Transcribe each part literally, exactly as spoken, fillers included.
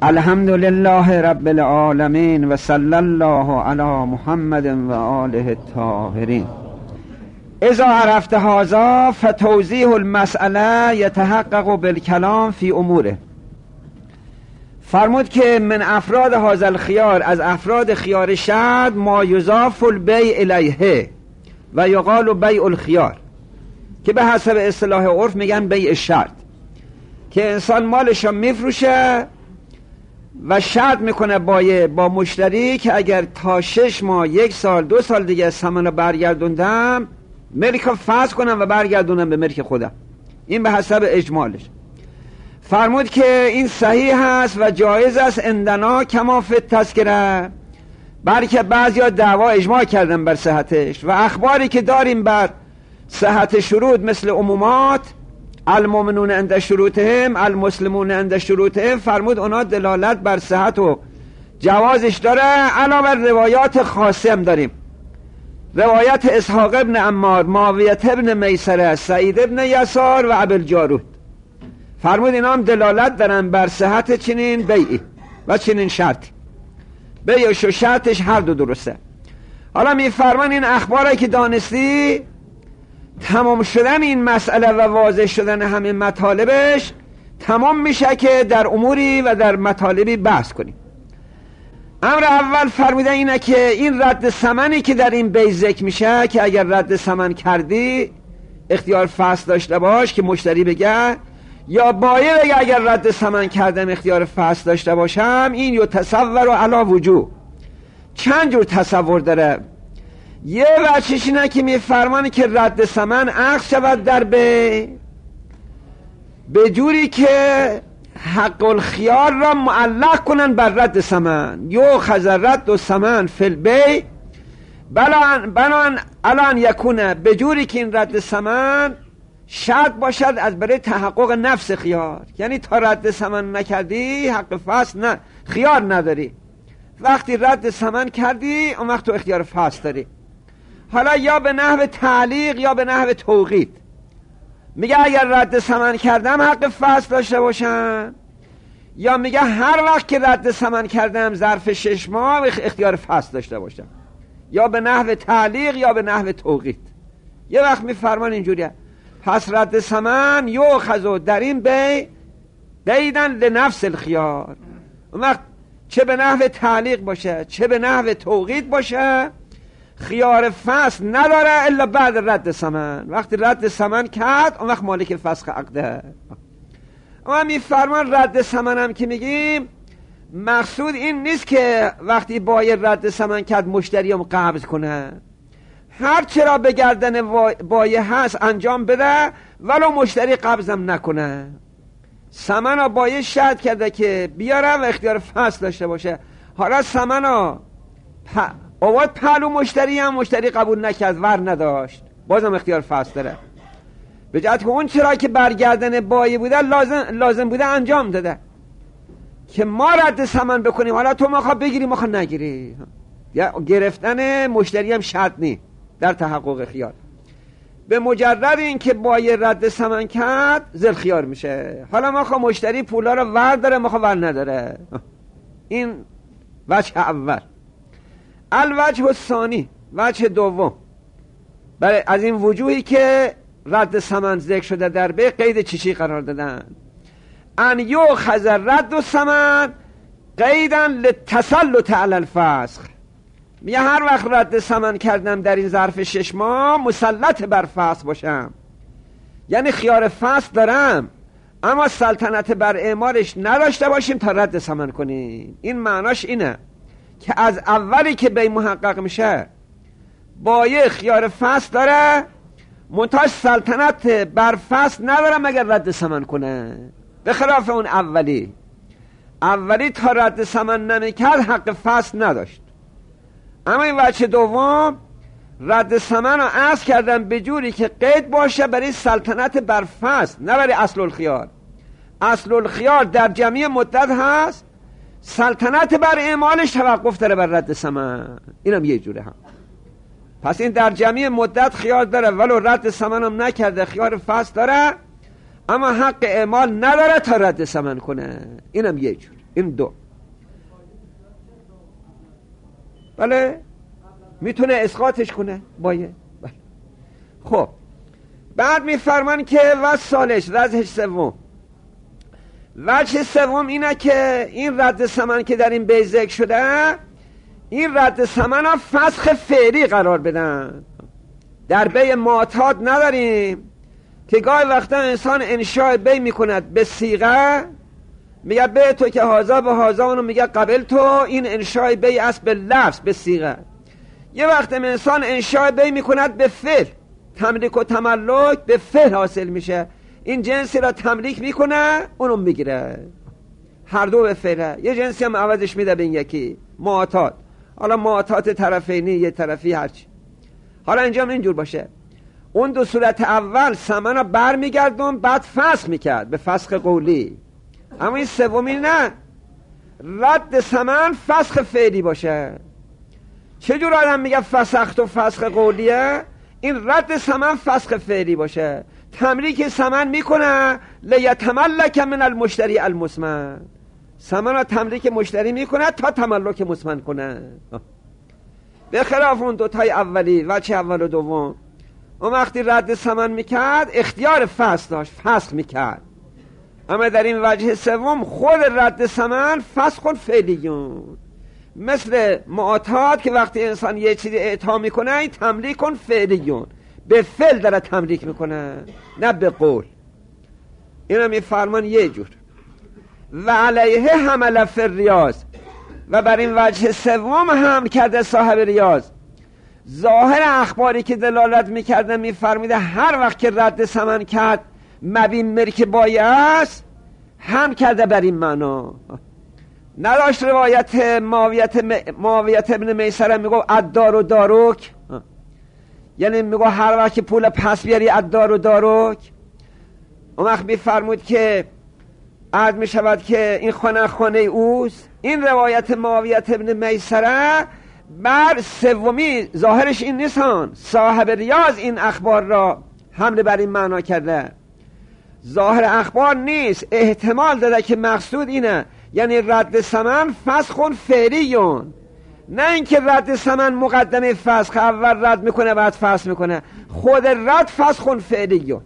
الحمد لله رب العالمین و صلی الله علی محمد و آله الطاهرین. اذا عرفت هذا فتوضیح المسئله یتحقق بالکلام فی اموره. فرمود که من افراد هذا الخیار، از افراد خیار شرط، ما یضاف البیع الیه و یقال بیع الخیار، که به حسب اصطلاح عرف میگن بیع شرط، که انسان مالش رو میفروشه و شرط میکنه با با مشتری که اگر تا شش ماه، یک سال، دو سال دیگه ثمن رو برگردوندم، ملک رو فسخ کنم و برگردونم به ملک خودم. این به حسب اجمالش. فرمود که این صحیح هست و جایز است عندنا کما فی التذکره، بلکه بعضیا دعوا اجماع کردن بر صحتش و اخباری که داریم بر صحت شروط مثل عمومات، المؤمنون عند شروطهم المسلمون عند شروطهم، فرمود اونا دلالت بر صحت و جوازش داره. علاوه بر روایات خاصه هم داریم، روایت اسحاق ابن عمار، معاویه ابن میسره، سعید ابن یسار و ابوالجارود، فرمود اینا هم دلالت دارن بر صحت چنین بیعی و چنین شرطی. بیعش و شرطش هر دو درسته. حالا میفرمان این اخباری که دانستی، تمام شدن این مسئله و واضح شدن همه مطالبش تمام میشه که در اموری و در مطالبی بحث کنیم. امر اول فرموده اینه که این رد ثمنی که در این بیع ذکر میشه، که اگر رد ثمن کردی اختیار فسخ داشته باش، که مشتری بگه یا بایع بگه اگر رد ثمن کردم اختیار فسخ داشته باشم، این یو تصور و علا وجوه. چند جور تصور داره. یه وجهش اینه که میفرمانی که رد ثمن عقد شود در بیع به جوری که حق الخیار را معلق کنن بر رد ثمن، یو خذ رد و ثمن فی البیع بلان بلان الان یکونه، به جوری که این رد ثمن شرط باشد از برای تحقق نفس خیار، یعنی تا رد ثمن نکردی حق فسخ نه خیار نداری، وقتی رد ثمن کردی اون وقت تو اختیار فسخ داری. حالا یا به نحو تعلیق یا به نحو توقیت، میگه اگر رد ثمن کردم حق فسخ داشته باشم، یا میگه هر وقت که رد ثمن کردم ظرف شش ماه اختیار فسخ داشته باشم، یا به نحو تعلیق یا به نحو توقیت. یه وقت میفرمان اینجوریه، پس رد ثمن یو خذو در این بی بیدن لنفس الخیار، اون وقت چه به نحو تعلیق باشه چه به نحو توقیت باشه خیار فسخ نداره الا بعد رد ثمن. وقتی رد ثمن کرد اون وقت مالک فسخ عقده. اما میفرمان رد ثمن هم که میگیم مقصود این نیست که وقتی بایع رد ثمن کرد مشتری هم قبض کنه، هر چرا به گردن بایع هست انجام بده ولو مشتری قبضم نکنه. ثمن ها بایع شرط کرده که بیاره و اختیار فسخ داشته باشه. حالا ثمن ها اواد پهلو مشتری هم مشتری قبول نکرد، ور نداشت، بازم اختیار فسخ داره، به جهت که اون چرا که برگردن بایع بوده لازم لازم بوده انجام داده. که ما رد ثمن بکنیم حالا تو مخواه بگیری مخواه نگیری، یا گرفتن مشتری هم شرط نی در تحقق خیار. به مجرد این که بایع رد ثمن کرد ذل خیار میشه. حالا مخواه مشتری پولا رو ور داره مخواه ور نداره. این وجه اول. الوجه الثانی، وجه دوم، برای از این وجوهی که رد ثمن ذکر شده در بیع قید چیشی قرار دادن، ان یؤخذ رد ثمن قیدا للتسلط علی الفسخ. میگه هر وقت رد ثمن کردم در این ظرف شش ماه مسلط بر فسخ باشم، یعنی خیار فسخ دارم اما سلطنت بر اعمالش نداشته باشیم تا رد ثمن کنیم. این معناش اینه که از اولی که بیع محقق میشه بایع خیار فسخ داره، منتها سلطنت بر فسخ نداره مگر رد ثمن کنه، به خلاف اون اولی. اولی تا رد ثمن نمیکرد حق فسخ نداشت. اما این وجه دوم رد ثمن رو عرض کردن به جوری که قید باشه برای سلطنت بر فسخ، نه برای اصل الخیار. اصل الخیار در جمعی مدت هست، سلطنت بر اعمالش توقف داره بر رد ثمن. اینم یه جوره هم. پس این در جمعی مدت خیار داره ولو رد ثمن هم نکرده خیار فسخ داره، اما حق اعمال نداره تا رد ثمن کنه. اینم یه جور. این دو. بله میتونه اسقاطش کنه بایه. بله. خب بعد میفرمان که و سالش وجه سوم، وجه سوم اینه که این رد ثمن که در این بیت ذکر شده، این رد ثمن ها فسخ فعلی قرار بدن. در بی معتاد نداریم که گاهی وقتا انسان انشاء بی میکند به صیغه، میگه به تو که هازا به هازا، اونو میگه قبل تو، این انشاء بی است به لفظ به صیغه. یه وقت انسان انشاء بی میکند به فعل، تملیک و تملک به فعل حاصل میشه، این جنسی را تملیک میکنه اونو میگیره، هر دو به فعله. یه جنسی هم عوضش میده به این یکی معتاد، حالا معتاد طرفینی یه طرفی هرچی. حالا انجام اینجور باشه، اون دو صورت اول ثمن رو بر میگردون بعد فسخ میکرد به فسخ قولی، اما این سومی نه، رد ثمن فسخ فعلی باشه. چجور آدم میگه فسخت و فسخ قولیه؟ این رد ثمن فسخ فعلی باشه، تملیک ثمن میکنه لیتملک من المشتری المسمن، ثمن رو تملیک مشتری میکنه تا تملک مسمن کنه. به خلاف اون دوتای اولی وجه اول و دوم، اون وقتی رد ثمن میکرد اختیار فسخ داشت، فسخ میکرد. اما در این وجه سوم خود رد ثمن فسخ فعلیون، مثل معتاد که وقتی انسان یه چیزی اعطا میکنه این تملیک کن فعلیون، به فعل داره تملیک میکنه نه به قول. اینم یه فرمان یه جور. و علیه حمل فی ریاض، و بر این وجه سوم هم کرده صاحب ریاض، ظاهر اخباری که دلالت میکرده میفرمیده هر وقت که رد ثمن کرد مبین ملک بایه است، هم کرده بر این معنا. نداشت روایت معاویت معاویت ابن میسره میگو ادار و داروک، یعنی میگو هر وقت که پول پس بیاری ادار و داروک. اون وقت میفرمود که عرض میشود که این خانه خانه اوست. این روایت معاویت ابن میسره بر سومی ظاهرش این نیستان، صاحب ریاض این اخبار را حمله بر این معنا کرده، ظاهر اخبار نیست، احتمال داده که مقصود اینه، یعنی رد ثمن فسخ فعلیون، نه اینکه رد ثمن مقدمه فسخ، اول رد میکنه بعد فسخ میکنه، خود رد فسخ فعلیون.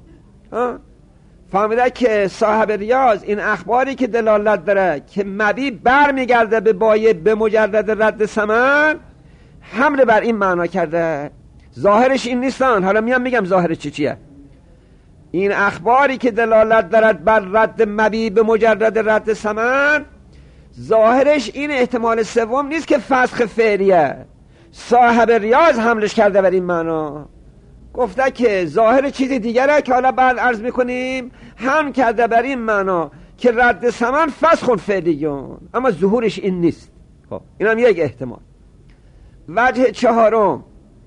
فهمیده که صاحب ریاض این اخباری که دلالت داره که مبی بر میگرده به بایع به مجرد رد ثمن، حمله بر این معنا کرده، ظاهرش این نیستن. حالا میام میگم ظاهرش چی چیه. این اخباری که دلالت دارد بر رد مبی به مجرد رد ثمن، ظاهرش این احتمال سوم نیست که فسخ فعلیه، صاحب ریاض حملش کرده بر این معنا، گفته که ظاهر چیزی دیگره که حالا بعد عرض میکنیم، هم کرده بر این معنا که رد ثمن فسخ فعلیون، اما ظهورش این نیست. خب این هم یک احتمال. وجه چهارم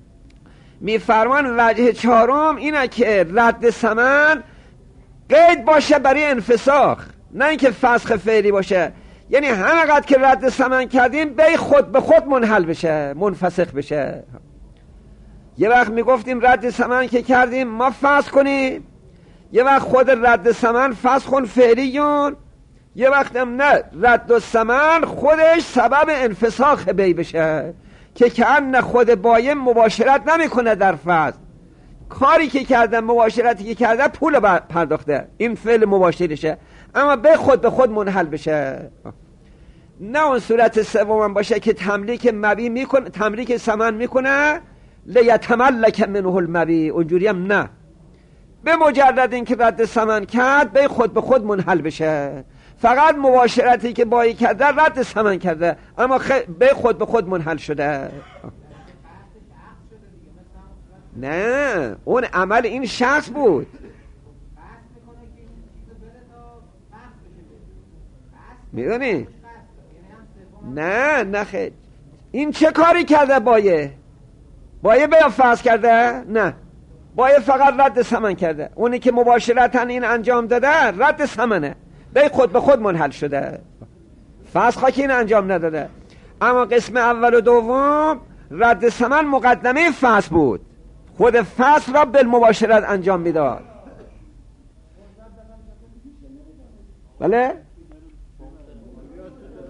میفرمان، وجه چهارم اینه که رد ثمن قید باشه برای انفساخ، نه اینکه فسخ فعلی باشه، یعنی همینقدر که رد ثمن کردیم بی خود به خود منحل بشه، منفسخ بشه. یه وقت میگفتیم رد ثمن که کردیم ما فسخ کنیم، یه وقت خود رد ثمن فسخ فعلیون، یه وقت هم نه، رد ثمن خودش سبب انفساخ بی بشه که کأن خود بایع مباشرت نمیکنه در فسخ، کاری که کرده، مباشرتی که کرده پول پرداخته، این فعل مباشرشه، اما به خود به خود منحل بشه. نه اون صورت سوم باشه که تملیک مبی میکنه، تملیک ثمن میکنه لیتملک منه المبی، اونجوری هم نه، به مجرد این که رد ثمن کرد به خود به خود منحل بشه، فقط مباشرتی که بایی کرده رد ثمن کرده اما خ... به خود به خود منحل شده. نه اون عمل این شخص بود. میدونی؟ نه نه خیلی این چه کاری کرده بایه؟ بایه بیا فسخ کرده؟ نه، بایه فقط رد ثمن کرده. اونی که مباشرتاً این انجام داده رد ثمنه، به خود به خود منحل شده، فسخ که این انجام نداده. اما قسم اول و دوم رد ثمن مقدمه فسخ بود، خود فسخ را بالمباشرت انجام میداد. بله؟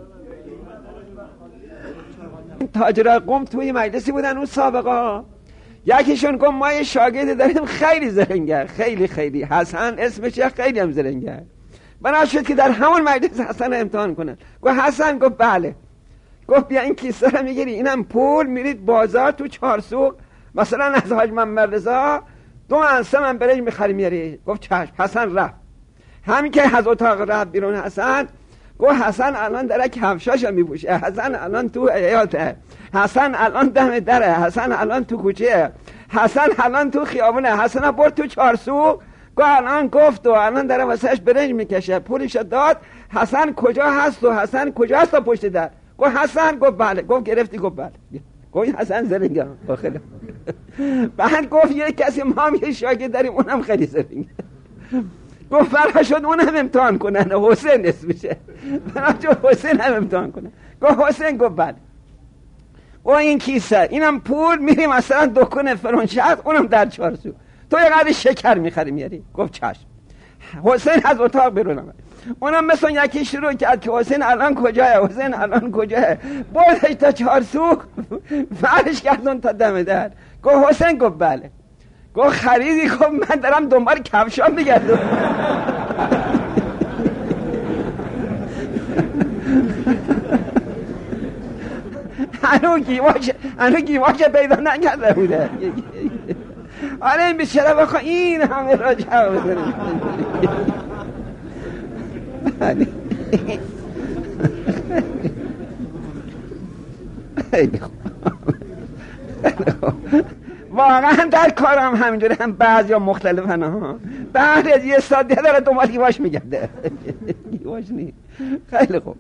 تاجرای قم توی مجلسی بودن اون سابقا، یکیشون گفت ما یه شاگرد داریم خیلی زرنگه، خیلی خیلی حسن اسمش خیلی هم زرنگه. بنا شد که در همون مجلس حسن امتحان کنن. گفت حسن؟ گفت بله. گفت بیا این کیسه رو میگیری، اینم پول، میرید بازار تو چهارسوق مثلا از حاج محمد رضا دو من سه من برنج میخری میاری. گفت چشم. حسن رفت. همین که از اتاق رفت بیرون حسن، گفت حسن الان داره کفشاشو میپوشه، حسن الان تو حیاته، حسن الان دم دره، حسن الان تو کوچه، حسن الان تو خیابونه، حسن برد تو چهارسوق. گفت الان گفت و الان داره واسهش برنج میکشه، پولش داد. حسن کجا هست و حسن کجا هست پشت در؟ گفت حسن؟ گفت بله. گفت گرفتی؟ گفت بله. گفت حسن زرنگه. خیلی. بعد گفت یه کسی ما هم یه شاگرد داریم اونم خیلی زرنگه. گفت برای شد اونم امتحان کنن، حسین اسمشه، برای شد حسین هم امتحان کنن. گفت حسین؟ گفت بله. و این کیسه، اینم پول، میریم مثلا دکان فرانشهر، اونم در چهارسو، تو یه قدر شکر میخری میاری. گفت چشم. حسین از اتاق بیرون آمد، اونم مثلا یکی شروع کرد که حسین الان کجاه، حسین الان کجاه، بردش تا چهارسو، فرش کردن تا دم در. گفت حسین؟ گفت بله. گفت خریدی؟ گفت من دارم دنبال کفشام میگردم. هنو گیواش هنو گیواش پیدا نکرده بوده. آره این بیچاره بخوا این همه را جواب بده. واقعا در کارم همینجوری، هم بعضی ها مختلفن ها، بعد از یه ساعت دیگه داره دنبال گیواش میگرده. گیواش نی. خیلی خوب.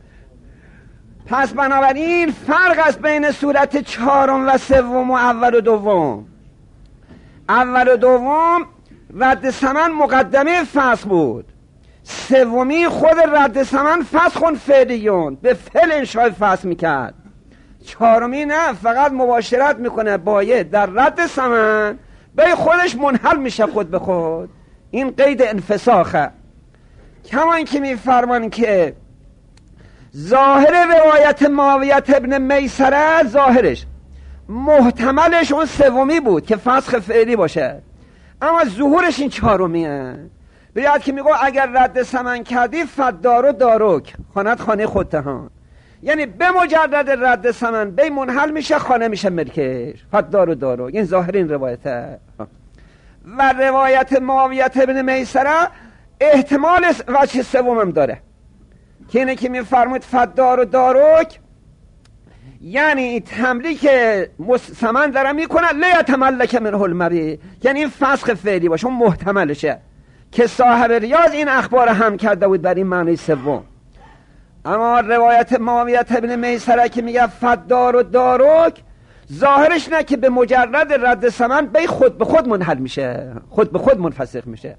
پس بنابراین فرق است بین صورت چهارم و سوم و اول و دوم. اول و دوم رد ثمن مقدمه فسخ بود، سومی خود رد ثمن فسخ فعلیون، به فعل انشای فسخ میکرد. چهارمی نه، فقط مباشرت میکنه باید در رد ثمن، به خودش منحل میشه خود به خود. این قید انفساخه. کمان که میفرمان که ظاهر روایت معاویه ابن میسره، ظاهرش محتملش اون سومی بود که فسخ فعلی باشه، اما ظهورش این چهارمیه. بیاد که میگو اگر رد ثمن کردی فدار و داروک، خانت خانه خودته ها، یعنی به مجرد رد ثمن بی منحل میشه، خانه میشه ملکش، فدار و داروک. این ظاهر این روایته. و روایت معاویه ابن میسره احتمال وجه سومم داره که اینه که میفرمود فدار و داروک، یعنی تملیک ثمن داره میکنه لیتملک منه المبیع، یعنی این فسخ فعلی باشه، اون محتملشه که صاحب ریاض این اخبار هم کرده بود بر این معنی سوم. اما روایت معاویه ابن میسره که میگه فدار و داروک، ظاهرش نه که به مجرد رد ثمن به خود به خود منحل میشه، خود به خود منفسخ میشه.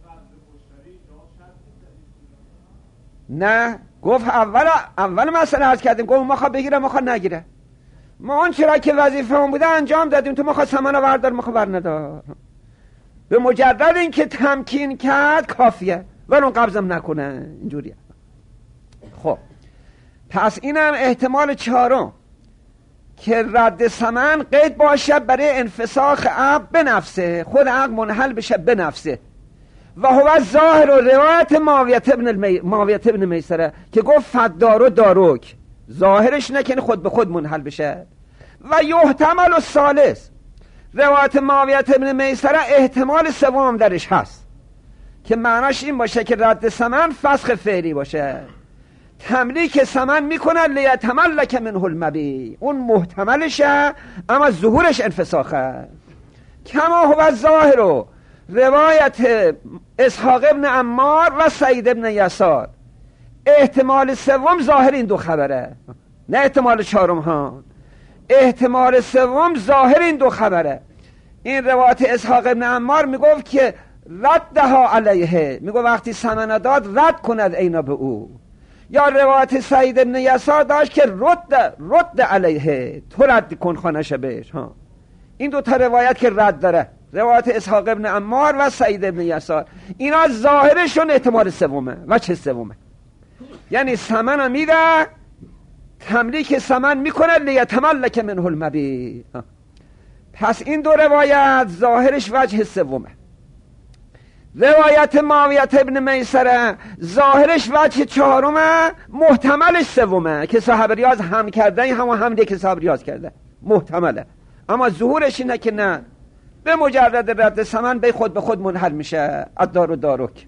نه، گفت اول اول مسئله عرض کردیم، گفت ما خواه بگیره ما خواه نگیره، ما اون چرا که وظیفه هم بوده انجام دادیم، تو ما خواه ثمن رو بردار ما خواه برندار. به مجرد این که تمکین کرد کافیه، ولی اون قبضم نکنه. اینجوریه. خب پس اینم احتمال چهارم که رد ثمن قید باشه برای انفساخ عقد به نفسه، خود عقد منحل بشه به نفسه. و هو ظاهر و روایت معاویه ابن المی... معاویه ابن میسره که گفت فدار و داروک، ظاهرش نه که خود به خود منحل بشه. و یحتمل الثالث، روایت معاویه ابن میسره احتمال سوم درش هست که معناش این باشه که رد ثمن فسخ فعلی باشه، تملیک ثمن میکنه لیتملک منه المبیع، اون محتملشه اما ظهورش انفساخه. کما هو ظاهر روایت اسحاق ابن عمار و سعید ابن یسار، احتمال سوم ظاهر این دو خبره، نه احتمال چهارم ها، احتمال سوم ظاهر این دو خبره. این روایت اسحاق ابن عمار میگفت که ردها علیه، میگفت وقتی ثمن داد رد کند اینا به او. یا روایت سعید ابن یسار داشت که رد رد علیه، تو رد کن خانش بهش ها. این دو تا روایت که رد داره، روایت اسحاق ابن عمار و سعید ابن یسار، اینا ظاهرشون احتمال سومه و چه سومه، یعنی ثمن میده، تملیک ثمن میکنه لیتملک منه المبیع. پس این دو روایت ظاهرش وجه سومه. روایت معاویه ابن میسره ظاهرش وجه چهارمه، محتملش سومه که صاحب ریاض هم کرده، این همون حمله که صاحب ریاض کرده محتمله، اما ظهورش اینه که نه، به مجرد رد ثمن به خود به خود منحل میشه الدار و دارک.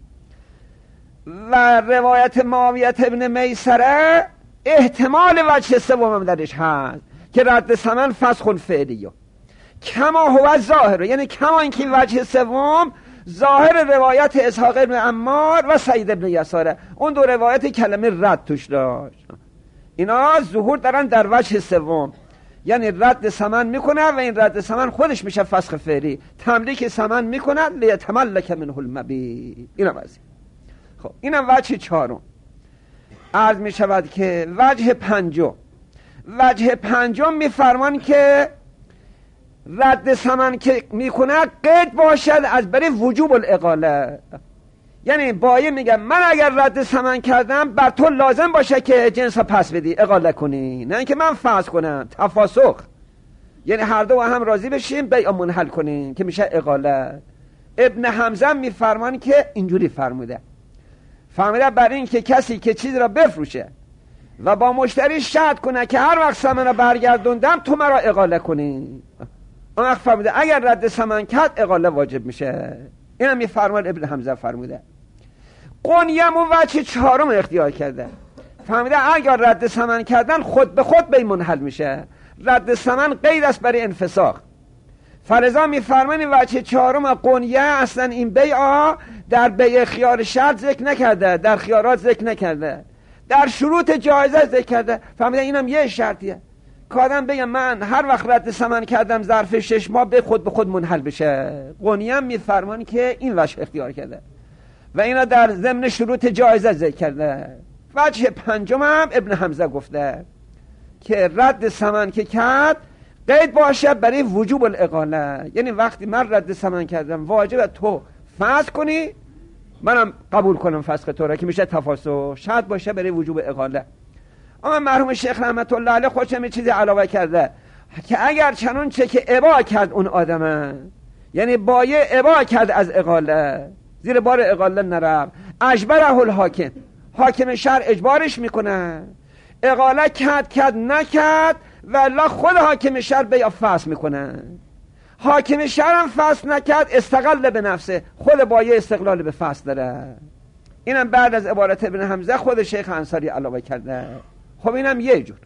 و روایت معاویه ابن میسره احتمال وجه سوم درش هست که رد ثمن فسخ فعلیه کما هو ظاهر، یعنی کما اینکه این وجه سوم ظاهر روایت اسحاق ابن عمار و سعید ابن یساره، اون دو روایت کلمه رد توش داشت، اینا ظهور دارن در وجه سوم، یعنی رد ثمن میکنه و این رد ثمن خودش میشه فسخ فعلی، تملیک ثمن میکنه لیتملک منه المبیع. اینم از این. خب اینم وجه چهارم. عرض میشود که وجه پنجم، وجه پنجم میفرمان که رد ثمن که میکنه قید باشد از برای وجوب الاقاله، یعنی بایه میگه من اگر رد ثمن کردم بر تو لازم باشه که جنس پس بدی، اقاله کنی، نه اینکه من فسخ کنم، تفاسخ، یعنی هر دو هم راضی بشیم بیع منحل کنیم که میشه اقاله. ابن حمزه میفرمان که اینجوری فرموده، فرموده بر این که کسی که چیز را بفروشه و با مشتری شرط کنه که هر وقت ثمن را برگردوندم تو مرا اقاله کنی، اون وقت فرموده اگر رد ثمن کرد اقاله واجب میشه. این هم میفرمان ابن حمزه فرموده. قنیم و وجه چهارم اختیار کرده، فرموده اگر رد ثمن کردن خود به خود بی منحل میشه، رد ثمن قید است برای انفساخ. فلذا میفرمان این وجه چهارم قنیه اصلا این بیع در بیع خیار شرط ذکر نکرده، در خیارات ذکر نکرده، در شروط جایزه ذکر کرده. فهمیدن اینم یه شرطیه که آدم بگه من هر وقت رد ثمن کردم ظرف شش ماه به خود به خود منحل بشه. قنیم میفرمان که این وجه اختیار کرده و اینا در ضمن شروط جایزه ذکر کرده. وجه پنجم هم ابن حمزه گفته که رد ثمن که کرد قید باشه برای وجوب الاقاله، یعنی وقتی من رد ثمن کردم واجب تو فسخ کنی، منم قبول کنم فسخ تو را که میشه تفاسخ، شرط باشه برای وجوب اقاله. اما مرحوم شیخ رحمت الله علیه خودش هم چیزی علاوه کرده که اگر چنون چه که ابا کرد اون آدمه، یعنی بایه ابا کرد از اقاله، زیر بار اقاله نرفت، اجبره الحاکم، حاکم شهر اجبارش میکنه، اقاله کرد کرد نکرد والله خود حاکم شهر بیا فسخ میکنه. حاکم شهر هم فسخ نکرد استقل به نفسه، خود بایه استقلال به فسخ داره. اینم بعد از عبارت ابن حمزه خود شیخ انصاری علاوه کرده. خب اینم یه جور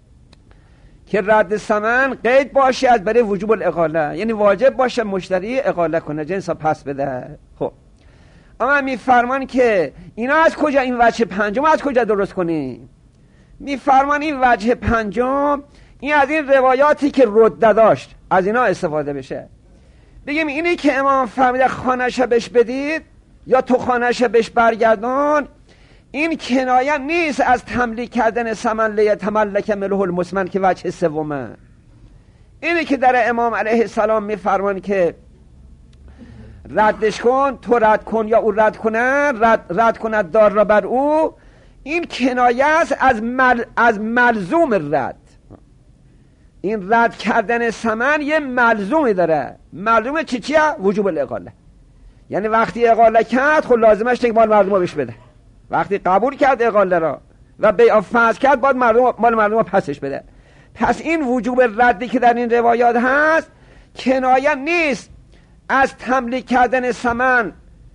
که رد ثمن قید باشه از برای وجوب الاقاله، یعنی واجب باشه مشتری اقاله کنه، جنس پس بده. خب اما میفرمان که اینا از کجا این وجه پنجم از کجا درست کنیم؟ میفرمان این وجه پنجم این از این روایاتی که رده داشت از اینا استفاده بشه. بگیم اینی که امام فهمیده خانه‌ش بهش بدید یا تو خانه‌ش بهش برگردون، این کنایه نیست از تملیک کردن ثمن لیتملک منه المسمن که وجه سومه. اینی که در امام علیه السلام میفرمان که ردش کن، تو رد کن یا او رد کنه، رد, رد کند دار را بر او، این کنایه است از, مل از ملزوم رد. این رد کردن ثمن یه ملزومی داره. ملزوم چی چیه؟ وجوب الاقاله. یعنی وقتی اقاله کرد خود لازمش که مال مردم بهش بده، وقتی قبول کرد اقاله را و بیع فسخ کرد باید مردم مال مردم پسش بده. پس این وجوب ردی که در این روایات هست کنایه نیست از تملیک کردن ثمن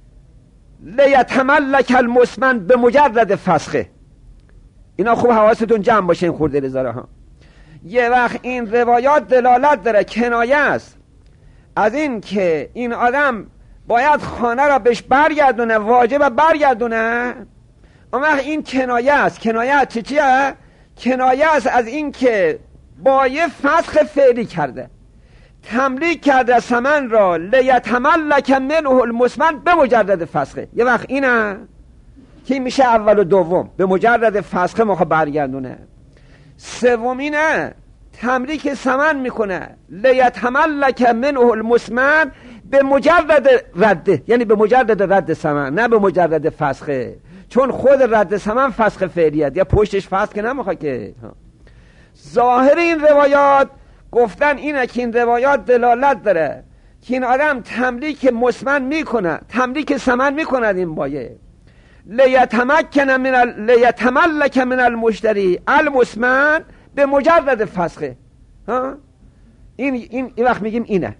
لیتملک المسمن به مجرد فسخه. اینا خوب حواستون جمع باشه این خورده رزاره ها. یه وقت این روایات دلالت داره کنایه است از این که این آدم باید خانه را بهش برگردونه، واجب برگردونه. اون وقت این کنایه است. کنایه چی چیه؟ کنایه است از این که بایه فسخ فعلی کرده، تملیک کرده ثمن را لیتملک منه المسمن به مجرد فسخه. یه وقت اینه که میشه اول و دوم، به مجرد فسخه ما برگردونه. سومی نه، تملیک ثمن میکنه لیتملک منه المسمن به مجرد رده، یعنی به مجرد رد ثمن، نه به مجرد فسخه. چون خود رد ثمن فسخ فعلیت، یا پشتش فسخ که نمیخواد که. ظاهر این روایات گفتن اینه که این روایات دلالت داره که این آدم تملیک مسمن میکنه، تملیک ثمن میکنه این بایه. لیتمکن من ال... لیتملک من المشتری المسمن به مجرد فسخه. ها این این این وقت میگیم اینه.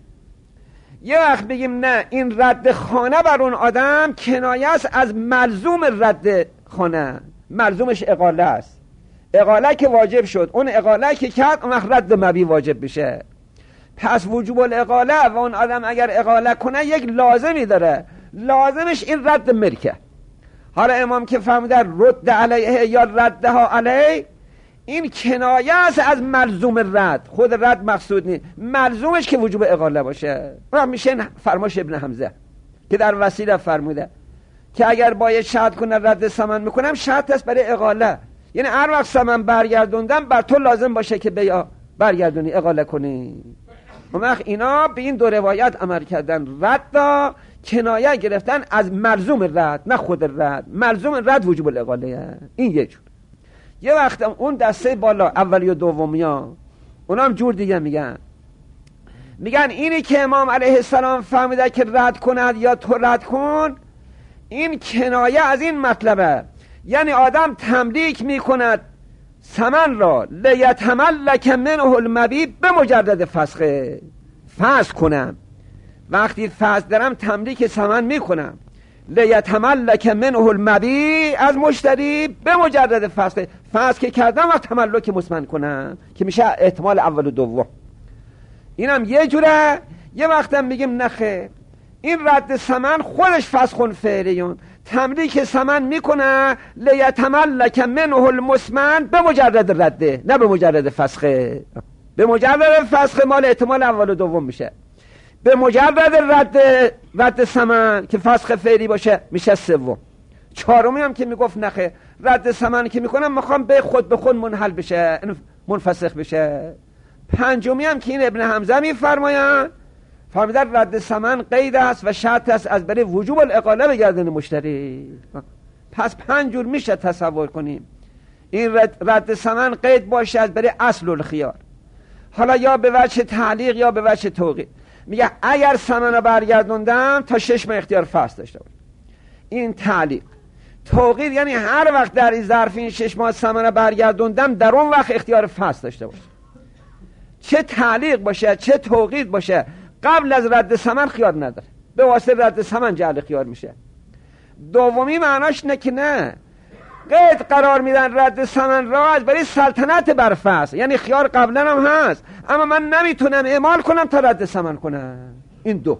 یه وقت میگیم نه، این رد خانه بر اون آدم کنایه است از ملزوم رد خانه. ملزومش اقاله است. اقاله که واجب شد، اون اقاله که کرد اون وقت رد مبی واجب بشه. پس وجوب الاقاله و اون آدم اگر اقاله کنه یک لازمی داره، لازمش این رد ملکه. حالا امام که فرموده رد علیه یا ردها علیه، این کنایه است از ملزوم رد. خود رد مقصود نیست، ملزومش که وجوب اقاله باشه. اون میشه فرماش ابن حمزه که در وسیله فرموده که اگر باید شرط کنه رد ثمن میکنم، شرط است برای اقاله. یعنی هر وقت ثمن برگردوندم بر تو لازم باشه که بیا برگردونی، اقاله کنی. اون وقت اینا به این دو روایت عمل کردن، رد کنایه گرفتن از ملزوم رد، نه خود رد. ملزوم رد وجوب الاقاله. این یه جور. یه وقت اون دسته بالا اولی و دومی ها اونا هم جور دیگه میگن، میگن اینی که امام علیه السلام فهمیده که رد کند یا تو رد کن، این کنایه از این مطلبه. یعنی آدم تملیک میکند ثمن را، لیتملک منه المبی به مجرد فسخه. فسخ کنم، وقتی فسخ دارم تملیک ثمن میکنم، لیتملک منه المبی از مشتری به مجرد فسخه. فسخ که کردم وقت تملک مسمن کنم که میشه احتمال اول و دوم. اینم یه جوره. یه وقتم میگیم نخه، این رد ثمن خودش فسخ فعلیون، تملیک ثمن میکنه لیتملک منه المسمن به مجرد رده، نه به مجرد فسخه. به مجرد فسخه مال احتمال اول و دوم میشه. به مجرد رد رد ثمن که فسخ فعلی باشه میشه سوم. چهارمی هم که میگفت نخه، رد ثمن که میکنم میخوام به خود به خود منحل بشه، منفسخ بشه. پنجمی هم که این ابن حمزه میفرمایند، فرمودن رد ثمن قید است و شرط است از برای وجوب الاقاله به گردن مشتری. پس پنج جور میشه تصور کنیم این رد, رد ثمن قید باشه از برای اصل الخیار، حالا یا به وجه تعلیق یا به وجه توقید. میگه اگر ثمن رو برگردوندم تا شش ماه اختیار فصل داشته باشه. این تعلیق. توقید یعنی هر وقت در این ظرف این شش ماه ثمن رو برگردوندم در اون وقت اختیار فصل داشته باشه. چه تعلیق باشه چه توقید باشه، قبل از رد ثمن خیار نداره، به واسطه رد ثمن جعل خیار میشه. دومی معناش نه که نه، قید قرار میدن رد ثمن را از برای سلطنت بر فصل، یعنی خیار قبلا هم هست اما من نمیتونم اعمال کنم تا رد ثمن کنم. این دو.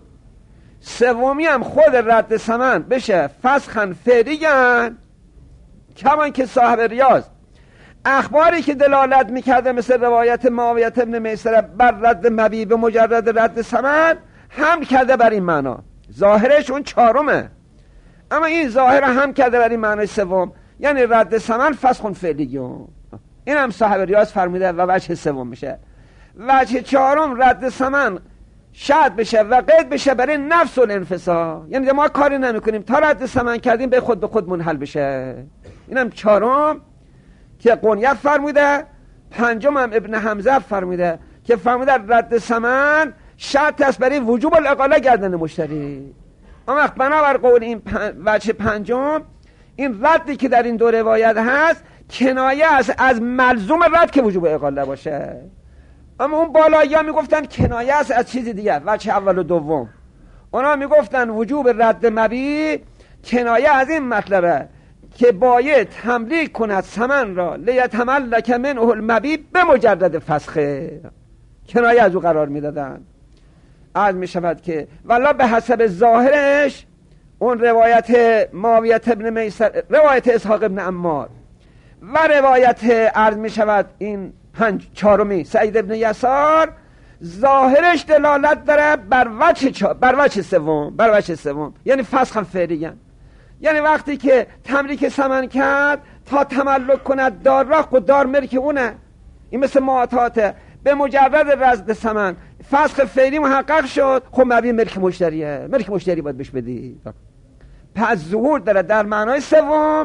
سومی هم خود رد ثمن بشه فسخن فعلیان، کمان که صاحب ریاض اخباری که دلالت میکرده مثل روایت معاویه ابن میسره بر رد مبی به مجرد رد ثمن هم کرده بر این معنا. ظاهرش اون چهارمه، اما این ظاهر هم کرده بر این معنای سوم، یعنی رد ثمن فسخ فعلیون. این هم صاحب ریاض فرموده و وجه سوم میشه. وجه چهارم رد ثمن شرط بشه و قید بشه برای نفس الانفصال، یعنی ما کاری نمیکنیم تا رد ثمن کردیم به خود به خود منحل بشه. اینم چهارم که قنیت فرموده. پنجم هم ابن حمزه فرموده که فرموده رد ثمن شرط است برای وجوب الاقاله گردن مشتری. اما وقت بنابر قول این پن... وجه پنجم، این ردی که در این دو روایت هست کنایه است از ملزوم رد که وجوب اقاله باشه. اما اون بالایی ها میگفتن کنایه است از چیزی دیگه، وجه اول و دوم. اونا میگفتن وجوب رد مبی کنایه از این مطلبه که باید تملیک کند ثمن را لیتملک منه المبی به مجرد فسخه، کنایه از او قرار میدادن. عرض میشود که والله به حسب ظاهرش اون روایت معاویه ابن میسر، روایت اسحاق ابن عمار و روایت عرض میشود این پنج چهارمی سعید ابن یسار، ظاهرش دلالت داره بر وجه چا... بر وجه سوم، بر وجه سوم یعنی فسخ فعلیاً. یعنی وقتی که تملیک ثمن کرد تا تملک کند دار را، خود دار ملک اونه. این مثل معاطاته، به مجرد رد ثمن فسخ فعلی محقق شد، خب مبی ملک مشتریه، ملک مشتری باید بهش بدی. پس ظهور داره در معنای سوم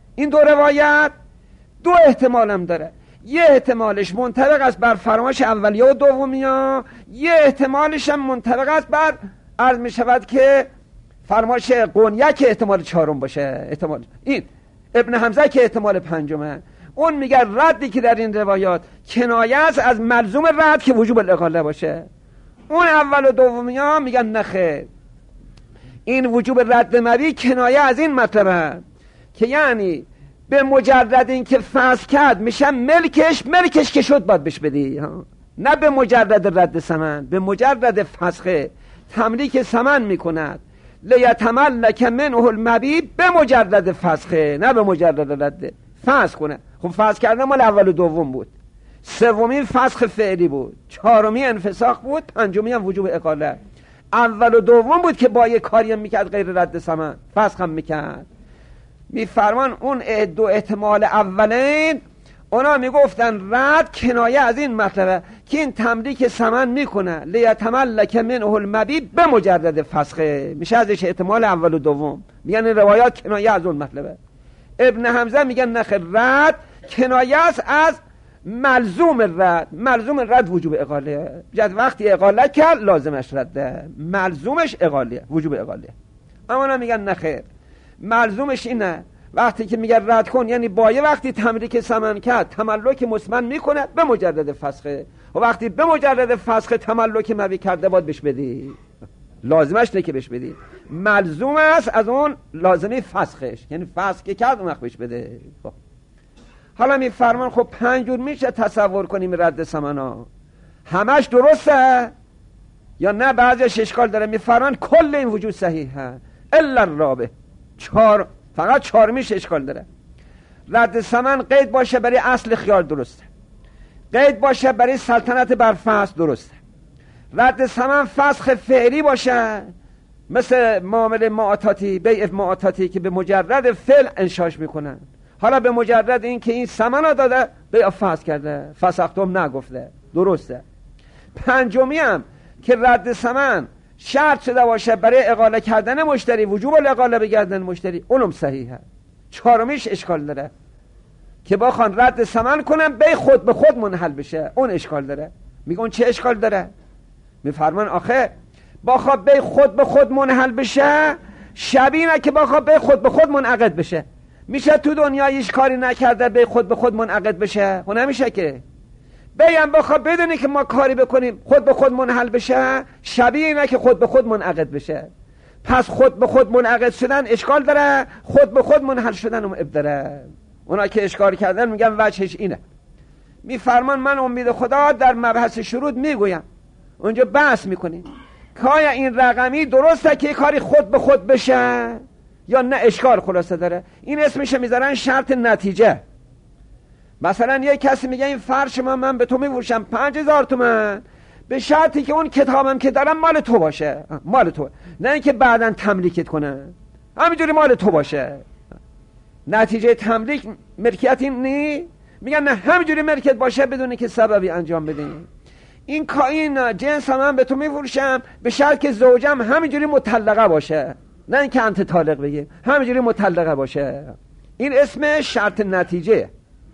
این دو روایت دو احتمال هم داره. یه احتمالش منطبق است بر فرمایش اولیه و دومیه، یه احتمالش هم منطبق است بر عرض می شود که فرمایش قونیه که احتمال چهارم باشه. احتمال این ابن حمزه که احتمال پنجمه. اون میگه ردی که در این روایات کنایه است از ملزوم رد که وجوب الاقاله باشه. اون اول و دومی ها میگن نخیر، این وجوب رد مبی کنایه از این مطلبه که یعنی به مجرد این که فسخ کرد میشه ملکش، ملکش که شد باید بهش بدی، نه به مجرد رد ثمن، به مجرد فسخ تملیک ثمن میکند لیتملک منه المبی به مجرد فسخه، نه به مجرد رد فسخ کنه. خب فسخ کردن مال اول و دوم بود، سومی فسخ فعلی بود، چهارمی انفساخ بود، پنجمی هم وجوب اقاله. اول و دوم بود که با یه کاری میکرد غیر رد ثمن، فسخ هم میکرد. میفرمان اون دو احتمال اولین اونا میگفتن رد کنایه از این مطلبه که این تملیک ثمن میکنه لیتملک منه المبی به مجرد فسخه، میشه ازش احتمال اول و دوم. میگن این روایات کنایه از اون مطلبه. ابن حمزه میگن نخیر، رد کنایه است از ملزوم رد. ملزوم رد وجوب اقاله، جد وقتی اقاله کرد لازمش رده، ملزومش اقاله، وجوب اقاله. اما میگن نخیر، ملزومش اینه وقتی که میگه رد کن یعنی بایه وقتی تملیک ثمن کرد تملک مسمن میکنه به مجرد فسخه، و وقتی به مجرد فسخه تملک مبی کرده باید بهش بدی، لازمش نه که بهش بدی، ملزوم است از اون لازمی فسخش، یعنی فسخ که کرد اون وقت بهش بده. خب حالا میفرمان خب پنجور میشه تصور کنیم رد ثمن ها همش درسته یا نه بعضیش اشکال داره؟ میفرمان کل این وجود صحیحه الا الرابع، چهار فقط چهارمیش اشکال داره. رد ثمن قید باشه برای اصل خیار درسته، قید باشه برای سلطنت بر فسخ درسته، رد ثمن فسخ فعلی باشه مثل معامله معاتاتی، بیع معاتاتی که به مجرد فعل انشاش میکنن. حالا به مجرد این که این ثمن ها داده بیع فسخ کرده، فسختم نگفته، درسته. پنجمی هم که رد ثمن شرط شده باشه برای اقاله کردن مشتری، وجوب الاقاله بگردن مشتری، اونم صحیحه. چهارمیش اشکال داره که بخوان رد ثمن کنن بی خود به خود منحل بشه، اون اشکال داره. میگه اون چه اشکال داره؟ میفرمان آخه بخواد بی خود به خود منحل بشه شبیه که بخواد بی خود به خود منعقد بشه. میشه تو دنیایش کاری نکرده بی خود به خود منعقد بشه؟ خب نمیشه که. بیم بخواد بدونی که ما کاری بکنیم خود به خود منحل بشه، شبیه اینه که خود به خود منعقد بشه. پس خود به خود منعقد شدن اشکال داره، خود به خود منحل شدن هم اب داره. اونا که اشکال کردن میگن وجهش اینه. میفرمان من امید خدا در مبحث شروط میگویم، اونجا بحث میکنیم که آیا این رقمی درسته که کاری خود به خود بشه یا نه، اشکال خلاصه داره. این اسمش میذارن شرط نتیجه. مثلا یه کسی میگه این فرش من من به تو میفروشم پنج هزار تومن به شرطی که اون کتابم که دارم مال تو باشه، مال تو، نه اینکه بعداً تملیکت کنه، همینجوری مال تو باشه. نتیجه تملیک ملکیت این نی؟ میگن نه همینجوری ملکیت باشه بدون که سببی انجام بدیم. این کائن جنس من به تو میفروشم به شرط که زوجم همینجوری مطلقه باشه، نه اینکه انت طالق بگیم، همینجوری مطلقه باشه. این اسم شرط نتیجه.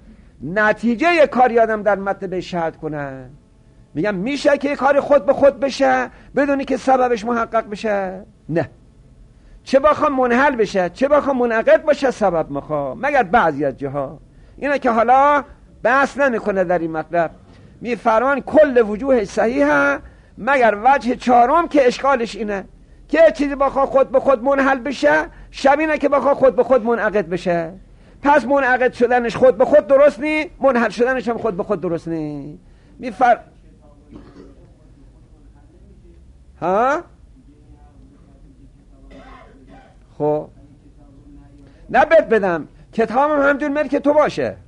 نتیجه یه کاری آدم در متن به شرط کنه. میگم میشه که یه کاری خود به خود بشه بدونی که سببش محقق بشه؟ نه. چه بخوام منحل بشه چه بخوام منعقد باشه سبب مخواه، مگر بعضی از جاها. اینه که حالا بحث نمیکنه در این مطلب. میفرمان کل وجوه صحیحه مگر وجه چهارم که اشکالش اینه که چیزی بخواه خود به خود منحل بشه شبینه که بخواه خود به خود منعقد بشه. پس منعقد شدنش خود به خود درست نی، منحل شدنش هم خود به خود درست نی. میفر ها خب نه بد بدم کتابم همجور ملک تو باشه.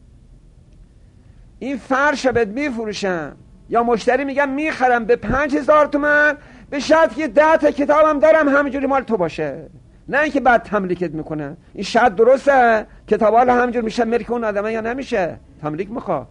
این فرش بد میفروشم یا مشتری میگم میخرم به پنج هزار تومن به شرط که ده تا کتابم دارم همینجوری مال تو باشه، نه اینکه بعد تملیکت میکنه. این شرط درسته؟ کتابا ها همینجور میشه ملک اون آدمه یا نمیشه؟ تملیک میخواه.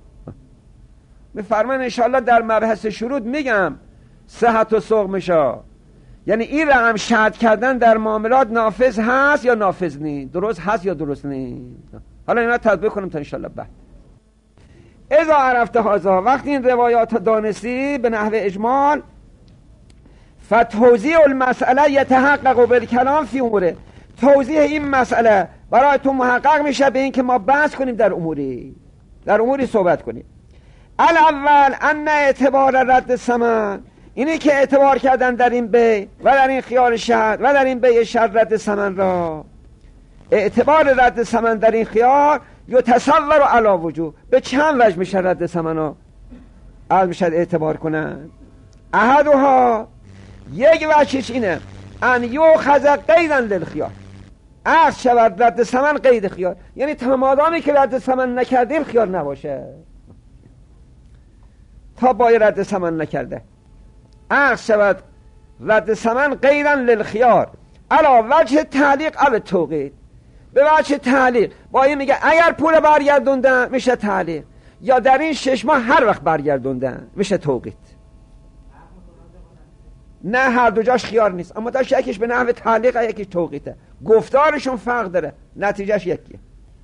میفرمان انشاءالله در مبحث شروط میگم صحت و سقمشا یعنی این رقم شرط کردن در معاملات نافذ هست یا نافذ نیست، درست هست یا درست نیست. حالا اینا تطبیق کنیم تا انشالله بعد. اذا عرفت هذا، وقتی این روایات دانستی به نحو اجمال، فتوضیح المسئله یتحقق بالکلام فی اموره، توضیح این مسئله برای تو محقق میشه به این که ما بحث کنیم در اموری در اموری صحبت کنیم. الاول ان اعتبار رد ثمن، اینی که اعتبار کردن در این بی و در این خیار شرط و در این بی شرط رد ثمن را، اعتبار رد ثمن در این خیار یتصور علی وجوه، به چند وجه میشه رد ثمن را از میشه اعتبار کنن. احدها، یک وجهش اینه ان یؤخذ قیدا للخیار، اخذ شود رد ثمن قید خیار، یعنی تمادامی که رد ثمن نکردیم خیار نباشه، تا باید رد ثمن نکرده اخذ شود رد ثمن قیدا للخیار علا وجه تعلیق او توقید، به وجه تعلیق با این میگه اگر پول برگردوندن میشه تعلیق، یا در این شش ماه هر وقت برگردوندن میشه توقید. نه هر دو جاش خیار نیست، اما داشت یکیش به نحو تعلیق یکیش توقیته، گفتارشون فرق داره، نتیجهش یکیه.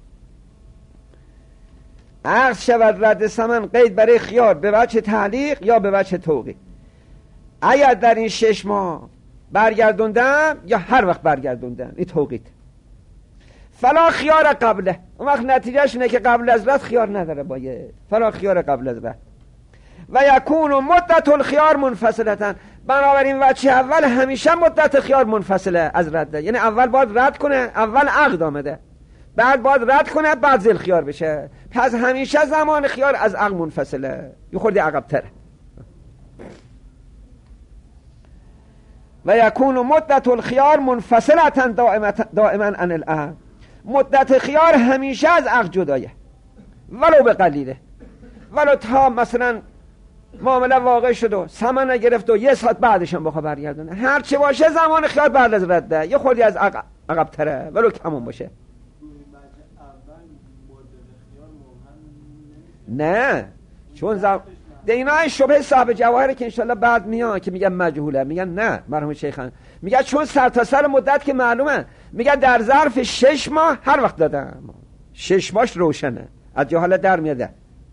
اخذ شود رد ثمن قید برای خیار به وجه تعلیق یا به وجه توقید، اگر در این شش ماه برگردوندن یا هر وقت برگردوندن، این توقید. فلا خیار قبله، اون وقت نتیجهش اینه که قبل از رد خیار نداره باید، فلا خیار قبل از رد. و یکون مدت الخیار منفصلتن، بنابراین وجه اول همیشه مدت خیار منفصله از رده، یعنی اول باید رد کنه، اول عقد آمده، بعد باید رد کنه، بعد زل خیار بشه، پس همیشه زمان خیار از عقد منفصله، یه خورده عقب تره. و یکون مدت الخیار منفصلتن دائما عن العقد، مدت خیار همیشه از عقد جدایه، ولو به قلیله، ولو تا مثلا معامله واقع شد و ثمن نگرفت و یه ساعت بعدش هم بخواه برگردونه، هر چه باشه زمان خیار بعد از رده یه خودی از عقب, عقب تره، ولو کمون باشه. نه چون زم... دینا شبه صاحب جواهره که انشالله بعد میان که میگن مجهوله، میگن نه مرحوم شیخان میگن چون سر تا سر مدت که معلومه، میگن در ظرف شش ماه هر وقت دادم، شش ماهش روشنه، از جهاله در میاده.